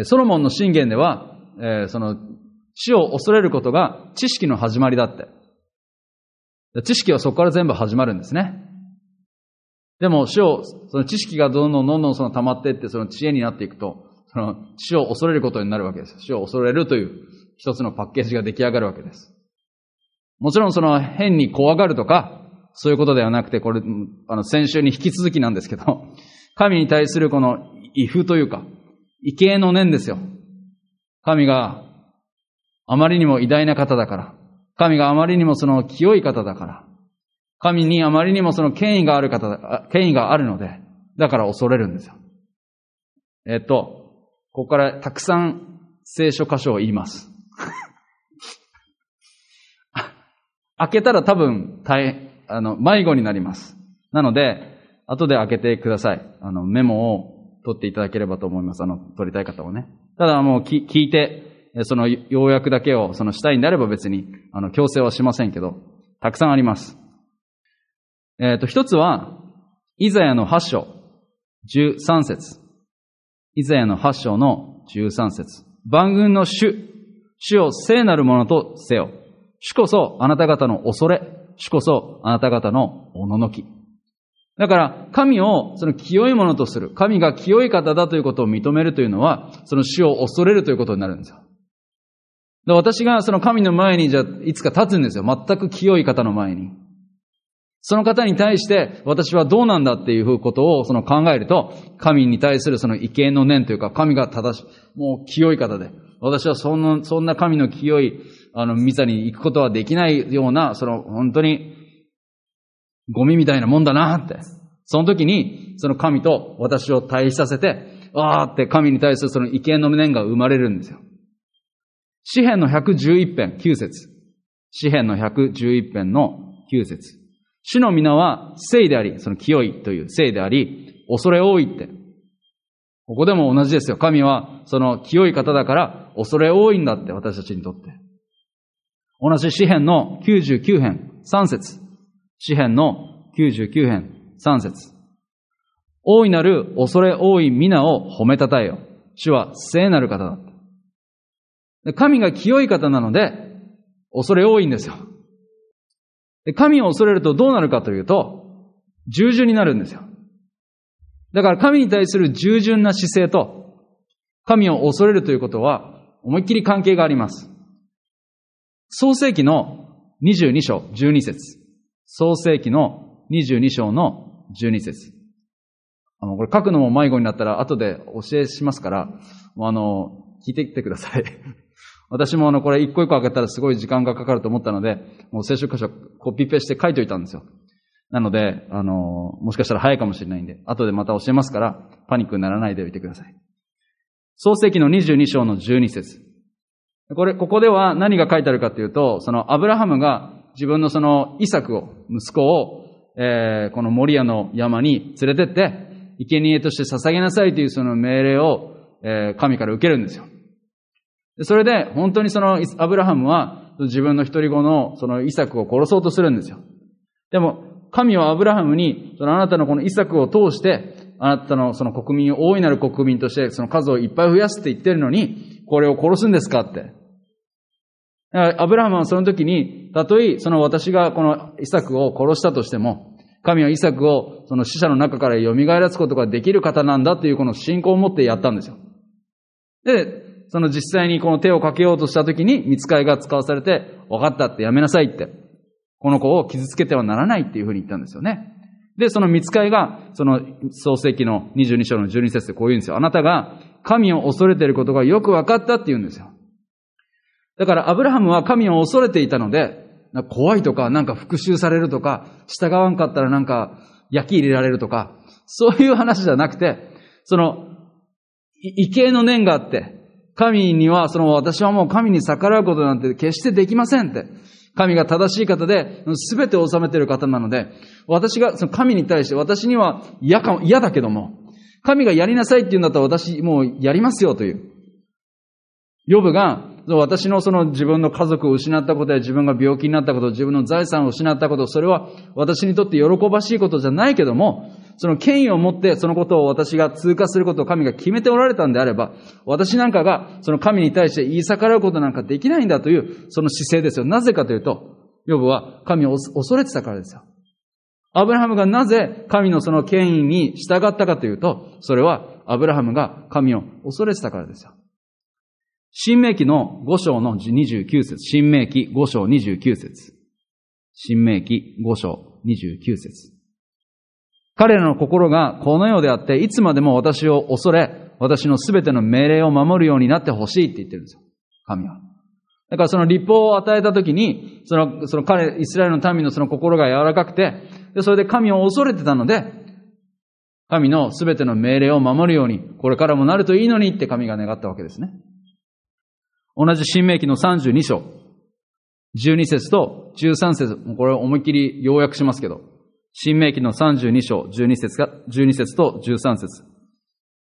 ソロモンの箴言では、えー、その主を恐れることが知識の始まりだって。知識はそこから全部始まるんですね。でも主を、その知識がどんどんどんどんその溜まっていってその知恵になっていくと、その主を恐れることになるわけです。主を恐れるという一つのパッケージが出来上がるわけです。もちろんその変に怖がるとか、そういうことではなくて、これ、あの、先週に引き続きなんですけど、神に対するこの畏怖というか、畏敬の念ですよ。神があまりにも偉大な方だから、神があまりにもその清い方だから、神にあまりにもその権威がある方だ、権威があるので、だから恐れるんですよ。えっと、ここからたくさん聖書箇所を言います。開けたら多分大あの迷子になります。なので後で開けてください。あのメモを取っていただければと思います。あの取りたい方はね。 ただもう聞いて、その要約だけをそのしたいんであれば別に、あの、強制はしませんけど、たくさんあります。えっと、一つは、イザヤのはち章、じゅうさん節。イザヤのはち章のじゅうさん節。万軍の主、主を聖なるものとせよ。主こそあなた方の恐れ、主こそあなた方のおののき。だから、神をその清いものとする。神が清い方だということを認めるというのは、その主を恐れるということになるんですよ。で、私がその神の前にじゃいつか立つんですよ。全く清い方の前に。その方に対して私はどうなんだっていうことをその考えると、神に対するその畏敬の念というか、神が正しい、もう清い方で、私はそんな、そんな神の清い、あの、御座に行くことはできないような、その本当にゴミみたいなもんだなって。その時に、その神と私を対比させて、あーって神に対するその畏敬の念が生まれるんですよ。詩編のひゃくじゅういち編きゅう節。詩編のひゃくじゅういち編のきゅう節。主の皆は聖であり、その清いという聖であり、恐れ多いって。ここでも同じですよ。神はその清い方だから恐れ多いんだって、私たちにとって。同じ詩編のきゅうじゅうきゅう編さん節。詩編のきゅうじゅうきゅう編さん節。大いなる恐れ多い皆を褒めたたえよ。主は聖なる方だ。神が清い方なので、恐れ多いんですよ。で、神を恐れるとどうなるかというと、従順になるんですよ。だから神に対する従順な姿勢と、神を恐れるということは、思いっきり関係があります。創世記のにじゅうに章じゅうに節。創世記のにじゅうに章のじゅうに節。あの、これ書くのも迷子になったら後で教えしますから、あの、聞いてきてください。私もあの、これ一個一個開けたらすごい時間がかかると思ったので、もう聖書箇所コピペして書いておいたんですよ。なので、あの、もしかしたら早いかもしれないんで、後でまた教えますから、パニックにならないでおいてください。創世記のにじゅうに章のじゅうに節。これ、ここでは何が書いてあるかというと、そのアブラハムが自分のそのイサクを、息子を、えー、このモリアの山に連れてって、生贄として捧げなさいというその命令を、えー、神から受けるんですよ。それで、本当にそのアブラハムは自分の一人子のそのイサクを殺そうとするんですよ。でも、神はアブラハムに、そのあなたのこのイサクを通して、あなたのその国民を大いなる国民としてその数をいっぱい増やすって言ってるのに、これを殺すんですかって。アブラハムはその時に、たとえその私がこのイサクを殺したとしても、神はイサクをその死者の中から蘇らすことができる方なんだというこの信仰を持ってやったんですよ。で、その実際にこの手をかけようとしたときに、御使いが使わされて、分かったってやめなさいって。この子を傷つけてはならないっていうふうに言ったんですよね。で、その御使いが、その創世記のにじゅうに章のじゅうに節でこう言うんですよ。あなたが神を恐れていることがよく分かったって言うんですよ。だからアブラハムは神を恐れていたので、怖いとか、なんか復讐されるとか、従わんかったらなんか焼き入れられるとか、そういう話じゃなくて、その、畏敬の念があって、神には、その私はもう神に逆らうことなんて決してできませんって。神が正しい方で、すべてを治めている方なので、私が、その神に対して私には嫌か、嫌だけども、神がやりなさいって言うんだったら私もうやりますよという。ヨブが、私のその自分の家族を失ったことや自分が病気になったこと、自分の財産を失ったこと、それは私にとって喜ばしいことじゃないけども、その権威を持ってそのことを私が通過することを神が決めておられたんであれば、私なんかがその神に対して言い逆らうことなんかできないんだというその姿勢ですよ。なぜかというと、ヨブは神を恐れてたからですよ。アブラハムがなぜ神のその権威に従ったかというと、それはアブラハムが神を恐れてたからですよ。申命記のご章のにじゅうきゅう節。申命記ご章にじゅうきゅう節。申命記ご章にじゅうきゅう節。彼らの心がこのようであって、いつまでも私を恐れ、私のすべての命令を守るようになってほしいって言ってるんですよ。神は。だからその立法を与えたときに、その、その彼、イスラエルの民のその心が柔らかくて、で、それで神を恐れてたので、神のすべての命令を守るように、これからもなるといいのにって神が願ったわけですね。同じ申命記のさんじゅうに章、じゅうに節とじゅうさん節、これを思いっきり要約しますけど、申命記のさんじゅうに章、じゅうに節か、じゅうに節とじゅうさん節。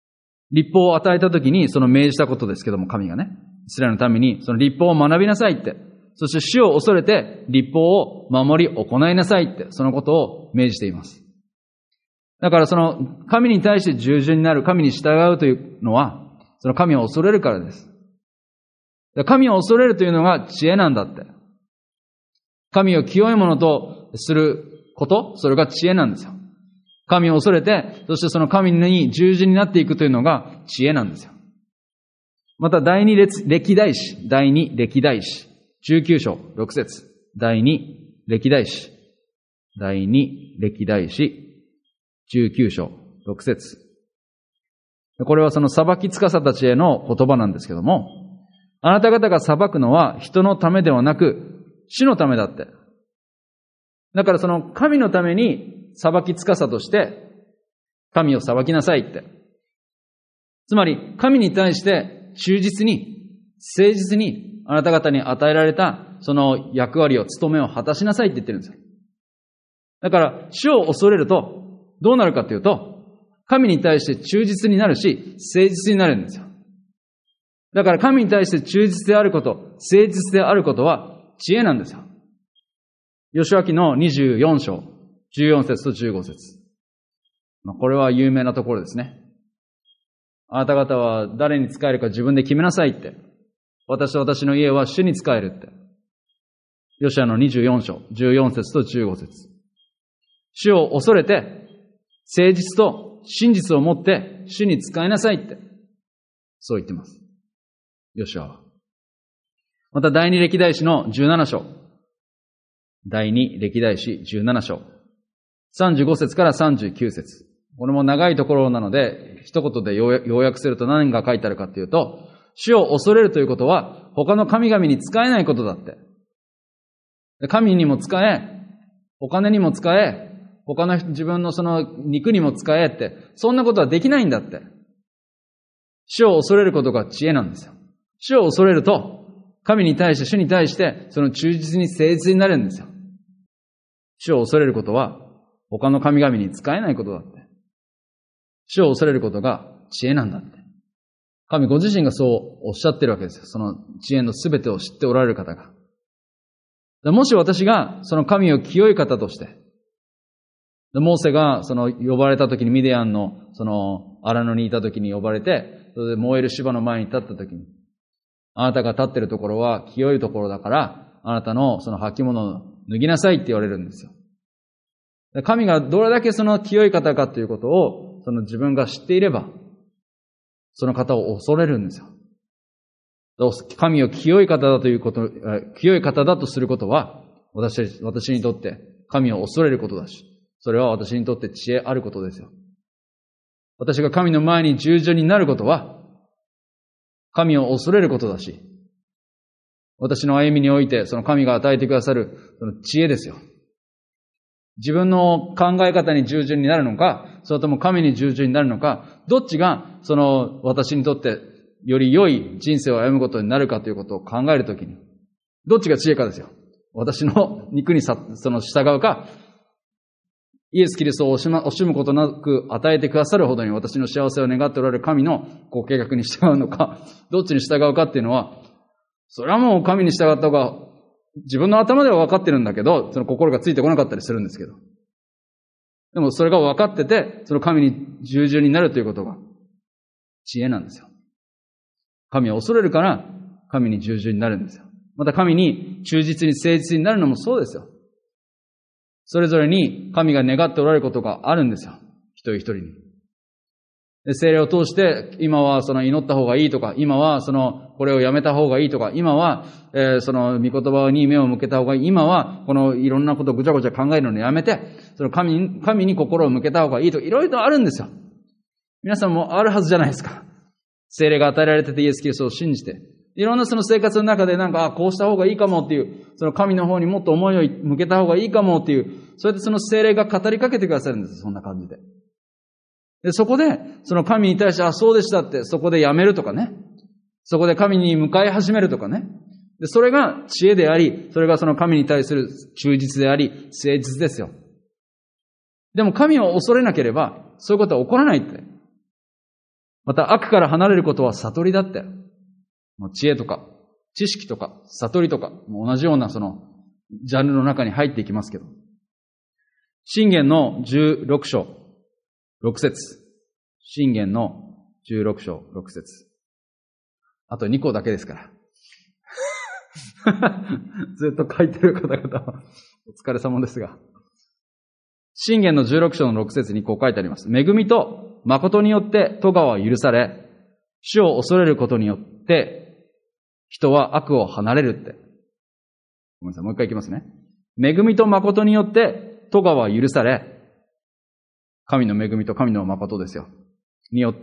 律法を与えたときに、その命じたことですけども、神がね、イスラエルのために、その律法を学びなさいって、そして主を恐れて律法を守り行いなさいって、そのことを命じています。だからその神に対して従順になる、神に従うというのは、その神を恐れるからです。神を恐れるというのが知恵なんだって。神を清いものとすること、それが知恵なんですよ。神を恐れて、そしてその神に従順になっていくというのが知恵なんですよ。また第二歴代史、第二歴代史、じゅうきゅう章ろく節、第二歴代史、第二歴代史、じゅうきゅう章ろく節。これはその裁き司たちへの言葉なんですけども、あなた方が裁くのは人のためではなく、主のためだって。だからその神のために裁き司として神を裁きなさいって。つまり神に対して忠実に、誠実にあなた方に与えられたその役割を、務めを果たしなさいって言ってるんですよ。だから主を恐れるとどうなるかというと、神に対して忠実になるし、誠実になるんですよ。だから神に対して忠実であること、誠実であることは知恵なんですよ。ヨシュア記のにじゅうよん章、じゅうよん節とじゅうご節。これは有名なところですね。あなた方は誰に仕えるか自分で決めなさいって。私と私の家は主に仕えるって。ヨシュアのにじゅうよん章、じゅうよん節とじゅうご節。主を恐れて、誠実と真実を持って主に仕えなさいって。そう言ってます。ヨシュアは。また第二歴代史のじゅうなな章。第二歴代史じゅうなな章。さんじゅうご節からさんじゅうきゅう節。これも長いところなので、一言で要約すると何が書いてあるかっていうと、主を恐れるということは、他の神々に仕えないことだって。神にも仕え、お金にも仕え、他の自分のその肉にも仕えって、そんなことはできないんだって。主を恐れることが知恵なんですよ。主を恐れると、神に対して、主に対して、その忠実に誠実になるんですよ。主を恐れることは、他の神々に仕えないことだって。主を恐れることが知恵なんだって。神ご自身がそうおっしゃってるわけですよ。その知恵のすべてを知っておられる方が。もし私がその神を清い方として、モーセがその呼ばれた時にミディアンのその荒野にいた時に呼ばれて、それで燃える芝の前に立った時に、あなたが立っているところは清いところだから、あなたのその履物を脱ぎなさいって言われるんですよ。神がどれだけその清い方かということを、その自分が知っていれば、その方を恐れるんですよ。神を清い方だということ、清い方だとすることは、私、私にとって神を恐れることだし、それは私にとって知恵あることですよ。私が神の前に従順になることは、神を恐れることだし、私の歩みにおいて、その神が与えてくださるその知恵ですよ。自分の考え方に従順になるのか、それとも神に従順になるのか、どっちがその私にとってより良い人生を歩むことになるかということを考えるときに、どっちが知恵かですよ。私の肉にさその従うか、イエス・キリストを惜しま、惜しむことなく与えてくださるほどに私の幸せを願っておられる神のご計画に従うのか、どっちに従うかっていうのは、それはもう神に従った方が、自分の頭では分かってるんだけど、その心がついてこなかったりするんですけど。でもそれが分かってて、その神に従順になるということが知恵なんですよ。神を恐れるから、神に従順になるんですよ。また神に忠実に誠実になるのもそうですよ。それぞれに神が願っておられることがあるんですよ。一人一人に。聖霊を通して、今はその祈った方がいいとか、今はそのこれをやめた方がいいとか、今は、えー、その御言葉に目を向けた方がいい。今はこのいろんなことをぐちゃぐちゃ考えるのやめて、その神に、神に心を向けた方がいいとか、いろいろとあるんですよ。皆さんもあるはずじゃないですか。聖霊が与えられててイエス・キリストを信じて、いろんなその生活の中でなんか、あ、こうした方がいいかもっていう、その神の方にもっと思いを向けた方がいいかもっていう、そうやってその聖霊が語りかけてくださるんです。そんな感じで。で、そこで、その神に対して、あ、そうでしたって、そこでやめるとかね。そこで神に向かい始めるとかね。で、それが知恵であり、それがその神に対する忠実であり、誠実ですよ。でも神を恐れなければ、そういうことは起こらないって。 また悪から離れることは悟りだって。知恵とか、知識とか、悟りとか、同じようなその、ジャンルの中に入っていきますけど。箴言のじゅうろく章、ろく節。箴言のじゅうろく章、ろく節。あとにこだけですから。ずっと書いてる方々はお疲れ様ですが。箴言のじゅうろく章のろく節にこう書いてあります。恵みと誠によって咎は許され、主を恐れることによって人は悪を離れるって。ごめんなさい、もう一回いきますね。恵みと誠によって咎は許され、神の恵みと神の誠ですよ。によって、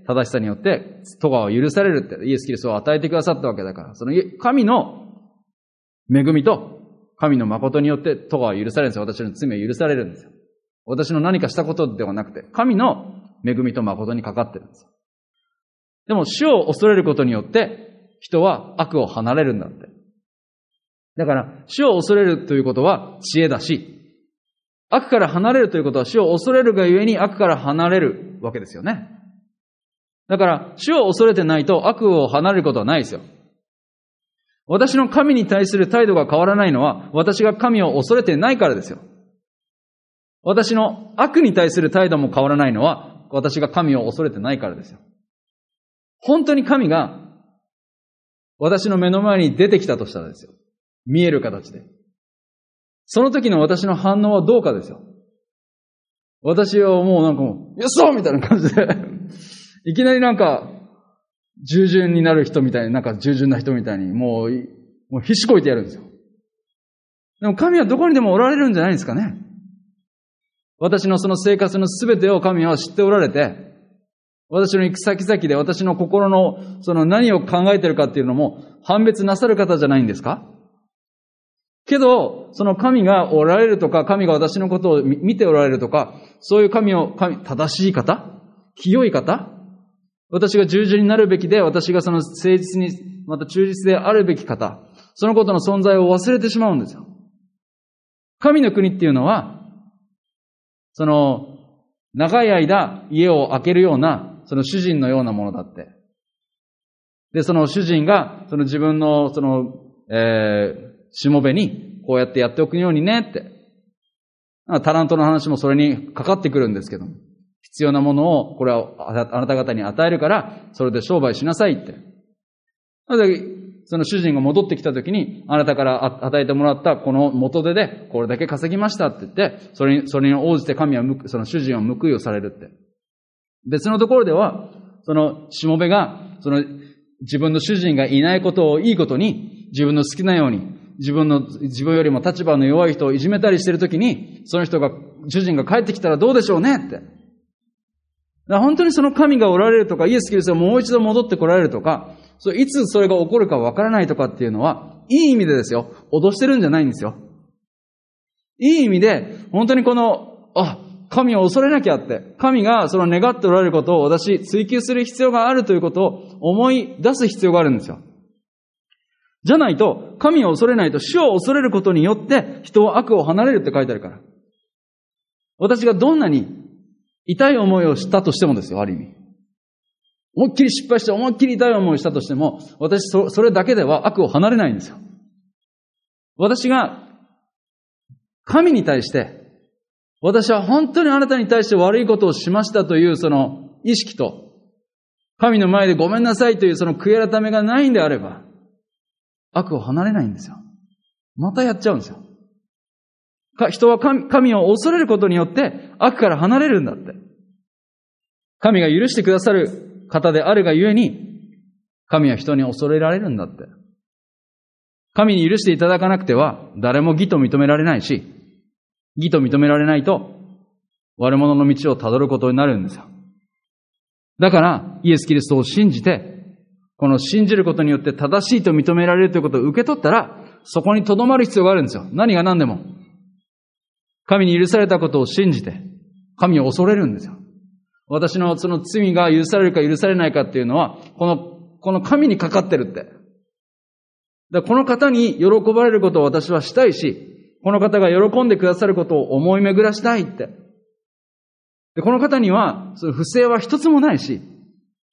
正しさによって咎は許されるって、イエス・キリストを与えてくださったわけだから、その神の恵みと神の誠によって咎は許されるんですよ。私の罪は許されるんですよ。私の何かしたことではなくて、神の恵みと誠にかかってるんですよ。でも主を恐れることによって人は悪を離れるんだって。だから主を恐れるということは知恵だし、悪から離れるということは主を恐れるがゆえに悪から離れるわけですよね。だから主を恐れてないと悪を離れることはないですよ。私の神に対する態度が変わらないのは私が神を恐れてないからですよ。私の悪に対する態度も変わらないのは私が神を恐れてないからですよ。本当に神が私の目の前に出てきたとしたらですよ。見える形で。その時の私の反応はどうかですよ。私はもうなんかもう、よっそみたいな感じで、いきなりなんか、従順になる人みたいに、なんか従順な人みたいに、もう、もう必死こいてやるんですよ。でも神はどこにでもおられるんじゃないですかね。私のその生活のすべてを神は知っておられて、私の行く先々で私の心のその何を考えているかっていうのも判別なさる方じゃないんですか？けど、その神がおられるとか、神が私のことを見ておられるとか、そういう神を、神、正しい方？清い方？私が従順になるべきで、私がその誠実に、また忠実であるべき方、そのことの存在を忘れてしまうんですよ。神の国っていうのは、その、長い間家を空けるような、その主人のようなものだって。で、その主人が、その自分の、その、えー、しもべに、こうやってやっておくようにねって。タラントの話もそれにかかってくるんですけども。必要なものを、これはあなた方に与えるから、それで商売しなさいって。なので、その主人が戻ってきたときに、あなたから与えてもらったこの元手で、これだけ稼ぎましたって言って、それに、それに応じて神は、その主人は報いをされるって。別のところでは、そのしもべが、その自分の主人がいないことをいいことに、自分の好きなように、自分の、自分よりも立場の弱い人をいじめたりしているときに、その人が、主人が帰ってきたらどうでしょうねって。本当にその神がおられるとか、イエス・キリストがもう一度戻ってこられるとか、いつそれが起こるかわからないとかっていうのは、いい意味でですよ。脅してるんじゃないんですよ。いい意味で、本当にこの、あ、神を恐れなきゃって、神がその願っておられることを私追求する必要があるということを思い出す必要があるんですよ。じゃないと、神を恐れないと主を恐れることによって人は悪を離れるって書いてあるから。私がどんなに痛い思いをしたとしてもですよ、ある意味。思いっきり失敗して思いっきり痛い思いをしたとしても、私そ、それだけでは悪を離れないんですよ。私が神に対して、私は本当にあなたに対して悪いことをしましたというその意識と、神の前でごめんなさいというその悔い改めがないんであれば、悪を離れないんですよ。またやっちゃうんですよ。人は 神, 神を恐れることによって悪から離れるんだって。神が許してくださる方であるがゆえに、神は人に恐れられるんだって。神に許していただかなくては誰も義と認められないし、義と認められないと悪者の道をたどることになるんですよ。だからイエス・キリストを信じて、この信じることによって正しいと認められるということを受け取ったら、そこに留まる必要があるんですよ。何が何でも。神に許されたことを信じて、神を恐れるんですよ。私のその罪が許されるか許されないかっていうのは、この、この神にかかってるって。だからこの方に喜ばれることを私はしたいし、この方が喜んでくださることを思い巡らしたいって。で、この方には、その不正は一つもないし、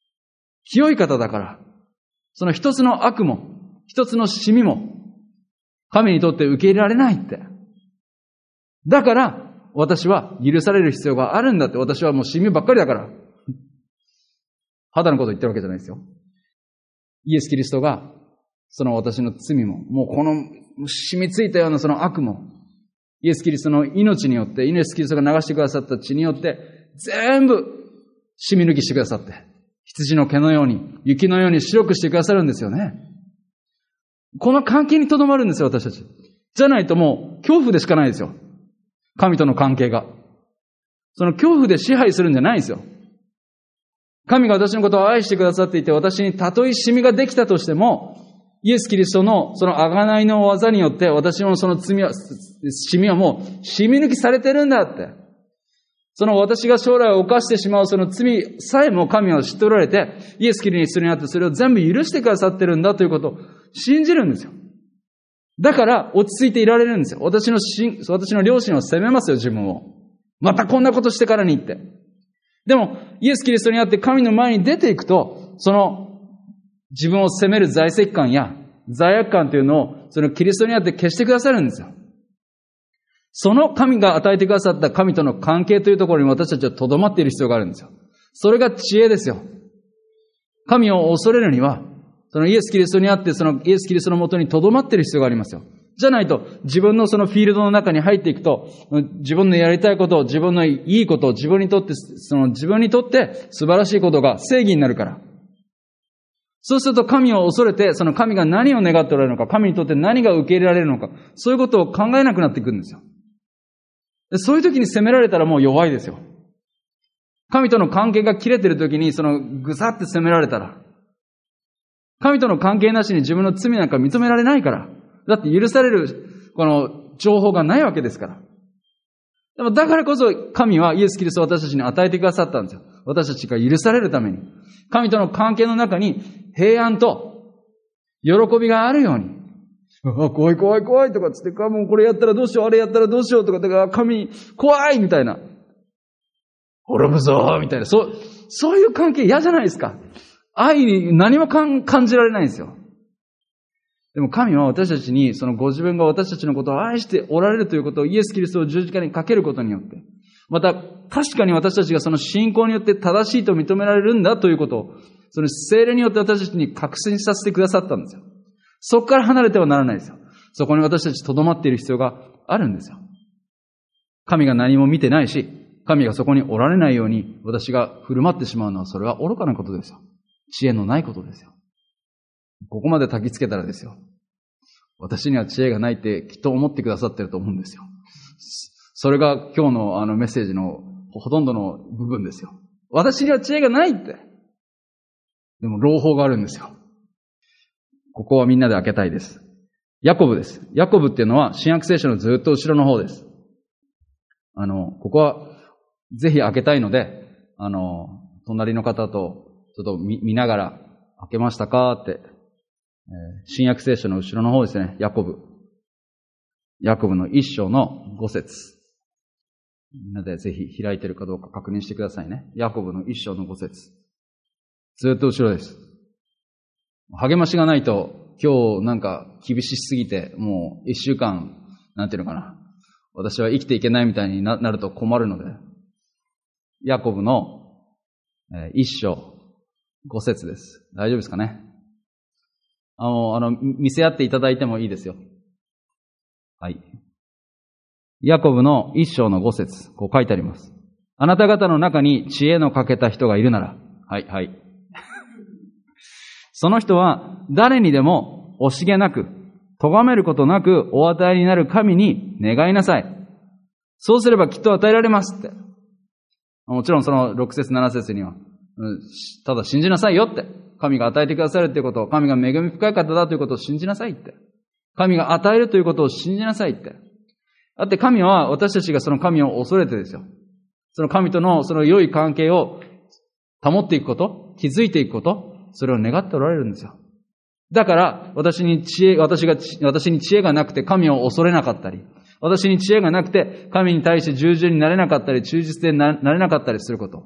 清い方だから、その一つの悪も、一つのシミも、神にとって受け入れられないって。だから、私は許される必要があるんだって。私はもうシミばっかりだから。肌のこと言ってるわけじゃないですよ。イエス・キリストが、その私の罪も、もうこの染みついたようなその悪も、イエス・キリストの命によって、イエス・キリストが流してくださった血によって、全部染み抜きしてくださって、羊の毛のように、雪のように白くしてくださるんですよね。この関係にとどまるんですよ、私たち。じゃないともう、恐怖でしかないですよ。神との関係が。その恐怖で支配するんじゃないんですよ。神が私のことを愛してくださっていて、私にたとえシミができたとしても、イエス・キリストのその贖いの技によって、私のその罪は、シミはもう染み抜きされてるんだって。その私が将来を犯してしまうその罪さえも神は知っておられて、イエス・キリストにあってそれを全部許してくださってるんだということを信じるんですよ。だから落ち着いていられるんですよ。私のし、私の両親を責めますよ、自分を。またこんなことしてからにって。でも、イエス・キリストにあって神の前に出ていくと、その自分を責める罪責感や罪悪感というのを、そのキリストにあって消してくださるんですよ。その神が与えてくださった神との関係というところに私たちは留まっている必要があるんですよ。それが知恵ですよ。神を恐れるには、そのイエス・キリストにあって、そのイエス・キリストのもとに留まっている必要がありますよ。じゃないと、自分のそのフィールドの中に入っていくと、自分のやりたいことを、自分のいいことを、自分にとって、その自分にとって素晴らしいことが正義になるから。そうすると神を恐れて、その神が何を願っておられるのか、神にとって何が受け入れられるのか、そういうことを考えなくなっていくんですよ。そういう時に責められたらもう弱いですよ。神との関係が切れてる時に、そのぐさって責められたら、神との関係なしに自分の罪なんか認められないから。だって許される、この情報がないわけですから。でもだからこそ神はイエス・キリストを私たちに与えてくださったんですよ。私たちが許されるために。神との関係の中に平安と喜びがあるように。あ、怖い怖い怖いとかつって、もうこれやったらどうしよう、あれやったらどうしようとか、だから神怖いみたいな。滅ぶぞみたいな。そう、そういう関係嫌じゃないですか。愛に何も感じられないんですよ。でも神は私たちに、そのご自分が私たちのことを愛しておられるということをイエス・キリストを十字架にかけることによって、また確かに私たちがその信仰によって正しいと認められるんだということを、その聖霊によって私たちに確信させてくださったんですよ。そこから離れてはならないですよ。そこに私たちとどまっている必要があるんですよ。神が何も見てないし、神がそこにおられないように私が振る舞ってしまうのは、それは愚かなことですよ。知恵のないことですよ。ここまで焚きつけたらですよ。私には知恵がないってきっと思ってくださってると思うんですよ。それが今日のあのメッセージのほとんどの部分ですよ。私には知恵がないって。でも朗報があるんですよ。ここはみんなで開けたいです。ヤコブです。ヤコブっていうのは新約聖書のずっと後ろの方です。あの、ここはぜひ開けたいので、あの、隣の方とちょっと 見, 見ながら開けましたかって、えー、新約聖書の後ろの方ですね。ヤコブ。ヤコブの一章の五節。みんなでぜひ開いてるかどうか確認してくださいね。ヤコブの一章の五節。ずっと後ろです。励ましがないと今日なんか厳しすぎてもう一週間なんていうのかな、私は生きていけないみたいになると困るので、ヤコブの一章五節です。大丈夫ですかね。あの、あの見せ合っていただいてもいいですよ。はい。ヤコブの一章の五節、こう書いてあります。あなた方の中に知恵の欠けた人がいるなら、はいはい。その人は誰にでも惜しげなく、咎めることなくお与えになる神に願いなさい。そうすればきっと与えられますって。もちろんそのろく節なな節には、ただ信じなさいよって。神が与えてくださるということを、神が恵み深い方だということを信じなさいって。神が与えるということを信じなさいって。だって神は私たちがその神を恐れてですよ。その神とのその良い関係を保っていくこと、築いていくこと、それを願っておられるんですよ。だから私に知恵、私が、私に知恵がなくて神を恐れなかったり、私に知恵がなくて神に対して従順になれなかったり、忠実でなれなかったりすること。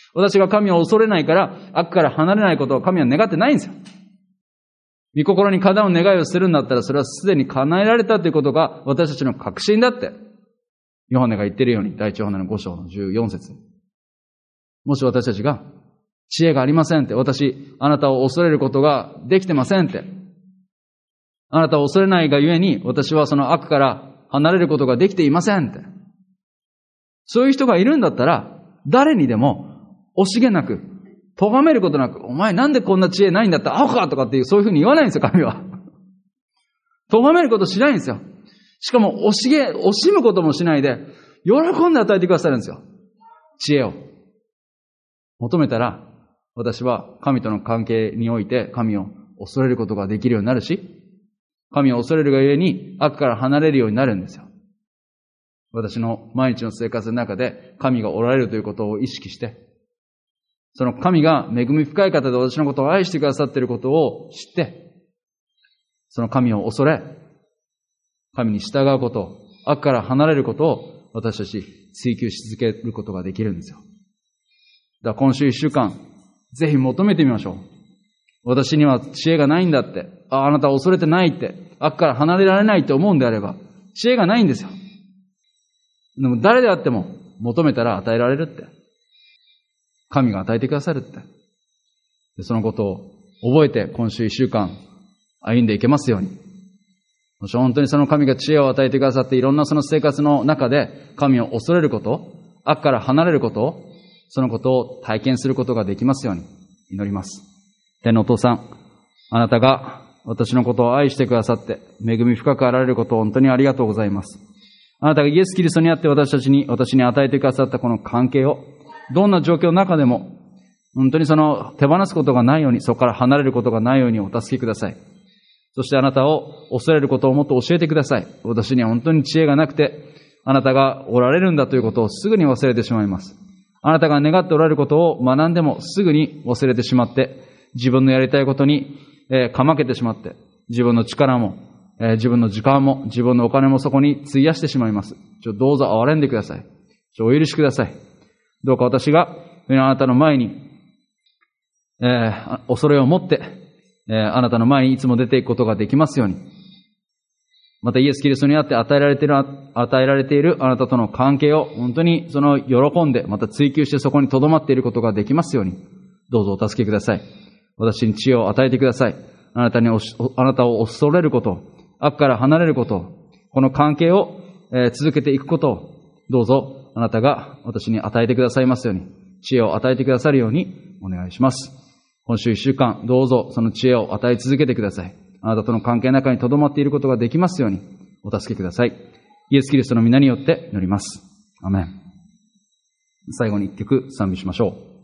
私が神を恐れないから、悪から離れないことを神は願ってないんですよ。御心にかなう願いをするんだったら、それはすでに叶えられたということが私たちの確信だって。ヨハネが言っているように、第一ヨハネのご章のじゅうよん節。もし私たちが、知恵がありませんって、私、あなたを恐れることができてませんって。あなたを恐れないがゆえに、私はその悪から離れることができていませんって。そういう人がいるんだったら、誰にでも惜しげなく、咎めることなく、お前なんでこんな知恵ないんだったらアホかとかっていう、そういうふうに言わないんですよ、神は。咎めることしないんですよ。しかも惜しげ、惜しむこともしないで、喜んで与えてくださるんですよ。知恵を。求めたら、私は神との関係において神を恐れることができるようになるし、神を恐れるがゆえに悪から離れるようになるんですよ。私の毎日の生活の中で神がおられるということを意識して、その神が恵み深い方で私のことを愛してくださっていることを知って、その神を恐れ、神に従うことを、悪から離れることを私たち追求し続けることができるんですよ。だから今週一週間、ぜひ求めてみましょう。私には知恵がないんだって、あ、あなたは恐れてないって、悪から離れられないって思うんであれば、知恵がないんですよ。でも誰であっても求めたら与えられるって。神が与えてくださるって。でそのことを覚えて今週一週間歩んでいけますように。もし本当にその神が知恵を与えてくださっていろんなその生活の中で神を恐れること、悪から離れることを、そのことを体験することができますように祈ります。天のお父さん、あなたが私のことを愛してくださって恵み深くあられることを本当にありがとうございます。あなたがイエス・キリストにあって私たちに、私に与えてくださったこの関係を、どんな状況の中でも、本当にその手放すことがないように、そこから離れることがないようにお助けください。そしてあなたを恐れることをもっと教えてください。私には本当に知恵がなくて、あなたがおられるんだということをすぐに忘れてしまいます。あなたが願っておられることを学んでもすぐに忘れてしまって、自分のやりたいことに、えー、かまけてしまって、自分の力も、えー、自分の時間も、自分のお金もそこに費やしてしまいます。ちょどうぞ憐れんでください。ちょお許しください。どうか私が、あなたの前に、えー、恐れを持って、えー、あなたの前にいつも出ていくことができますように。またイエス・キリストにあって与えられている、与えられているあなたとの関係を本当にその喜んで、また追求してそこに留まっていることができますように。どうぞお助けください。私に知恵を与えてください。あなたにおし、あなたを恐れること、悪から離れること、この関係を、えー、続けていくことを、どうぞあなたが私に与えてくださいますように、知恵を与えてくださるようにお願いします。今週一週間、どうぞその知恵を与え続けてください。あなたとの関係の中に留まっていることができますようにお助けください。イエス・キリストの皆によって祈ります。アメン。最後に一曲賛美しましょう。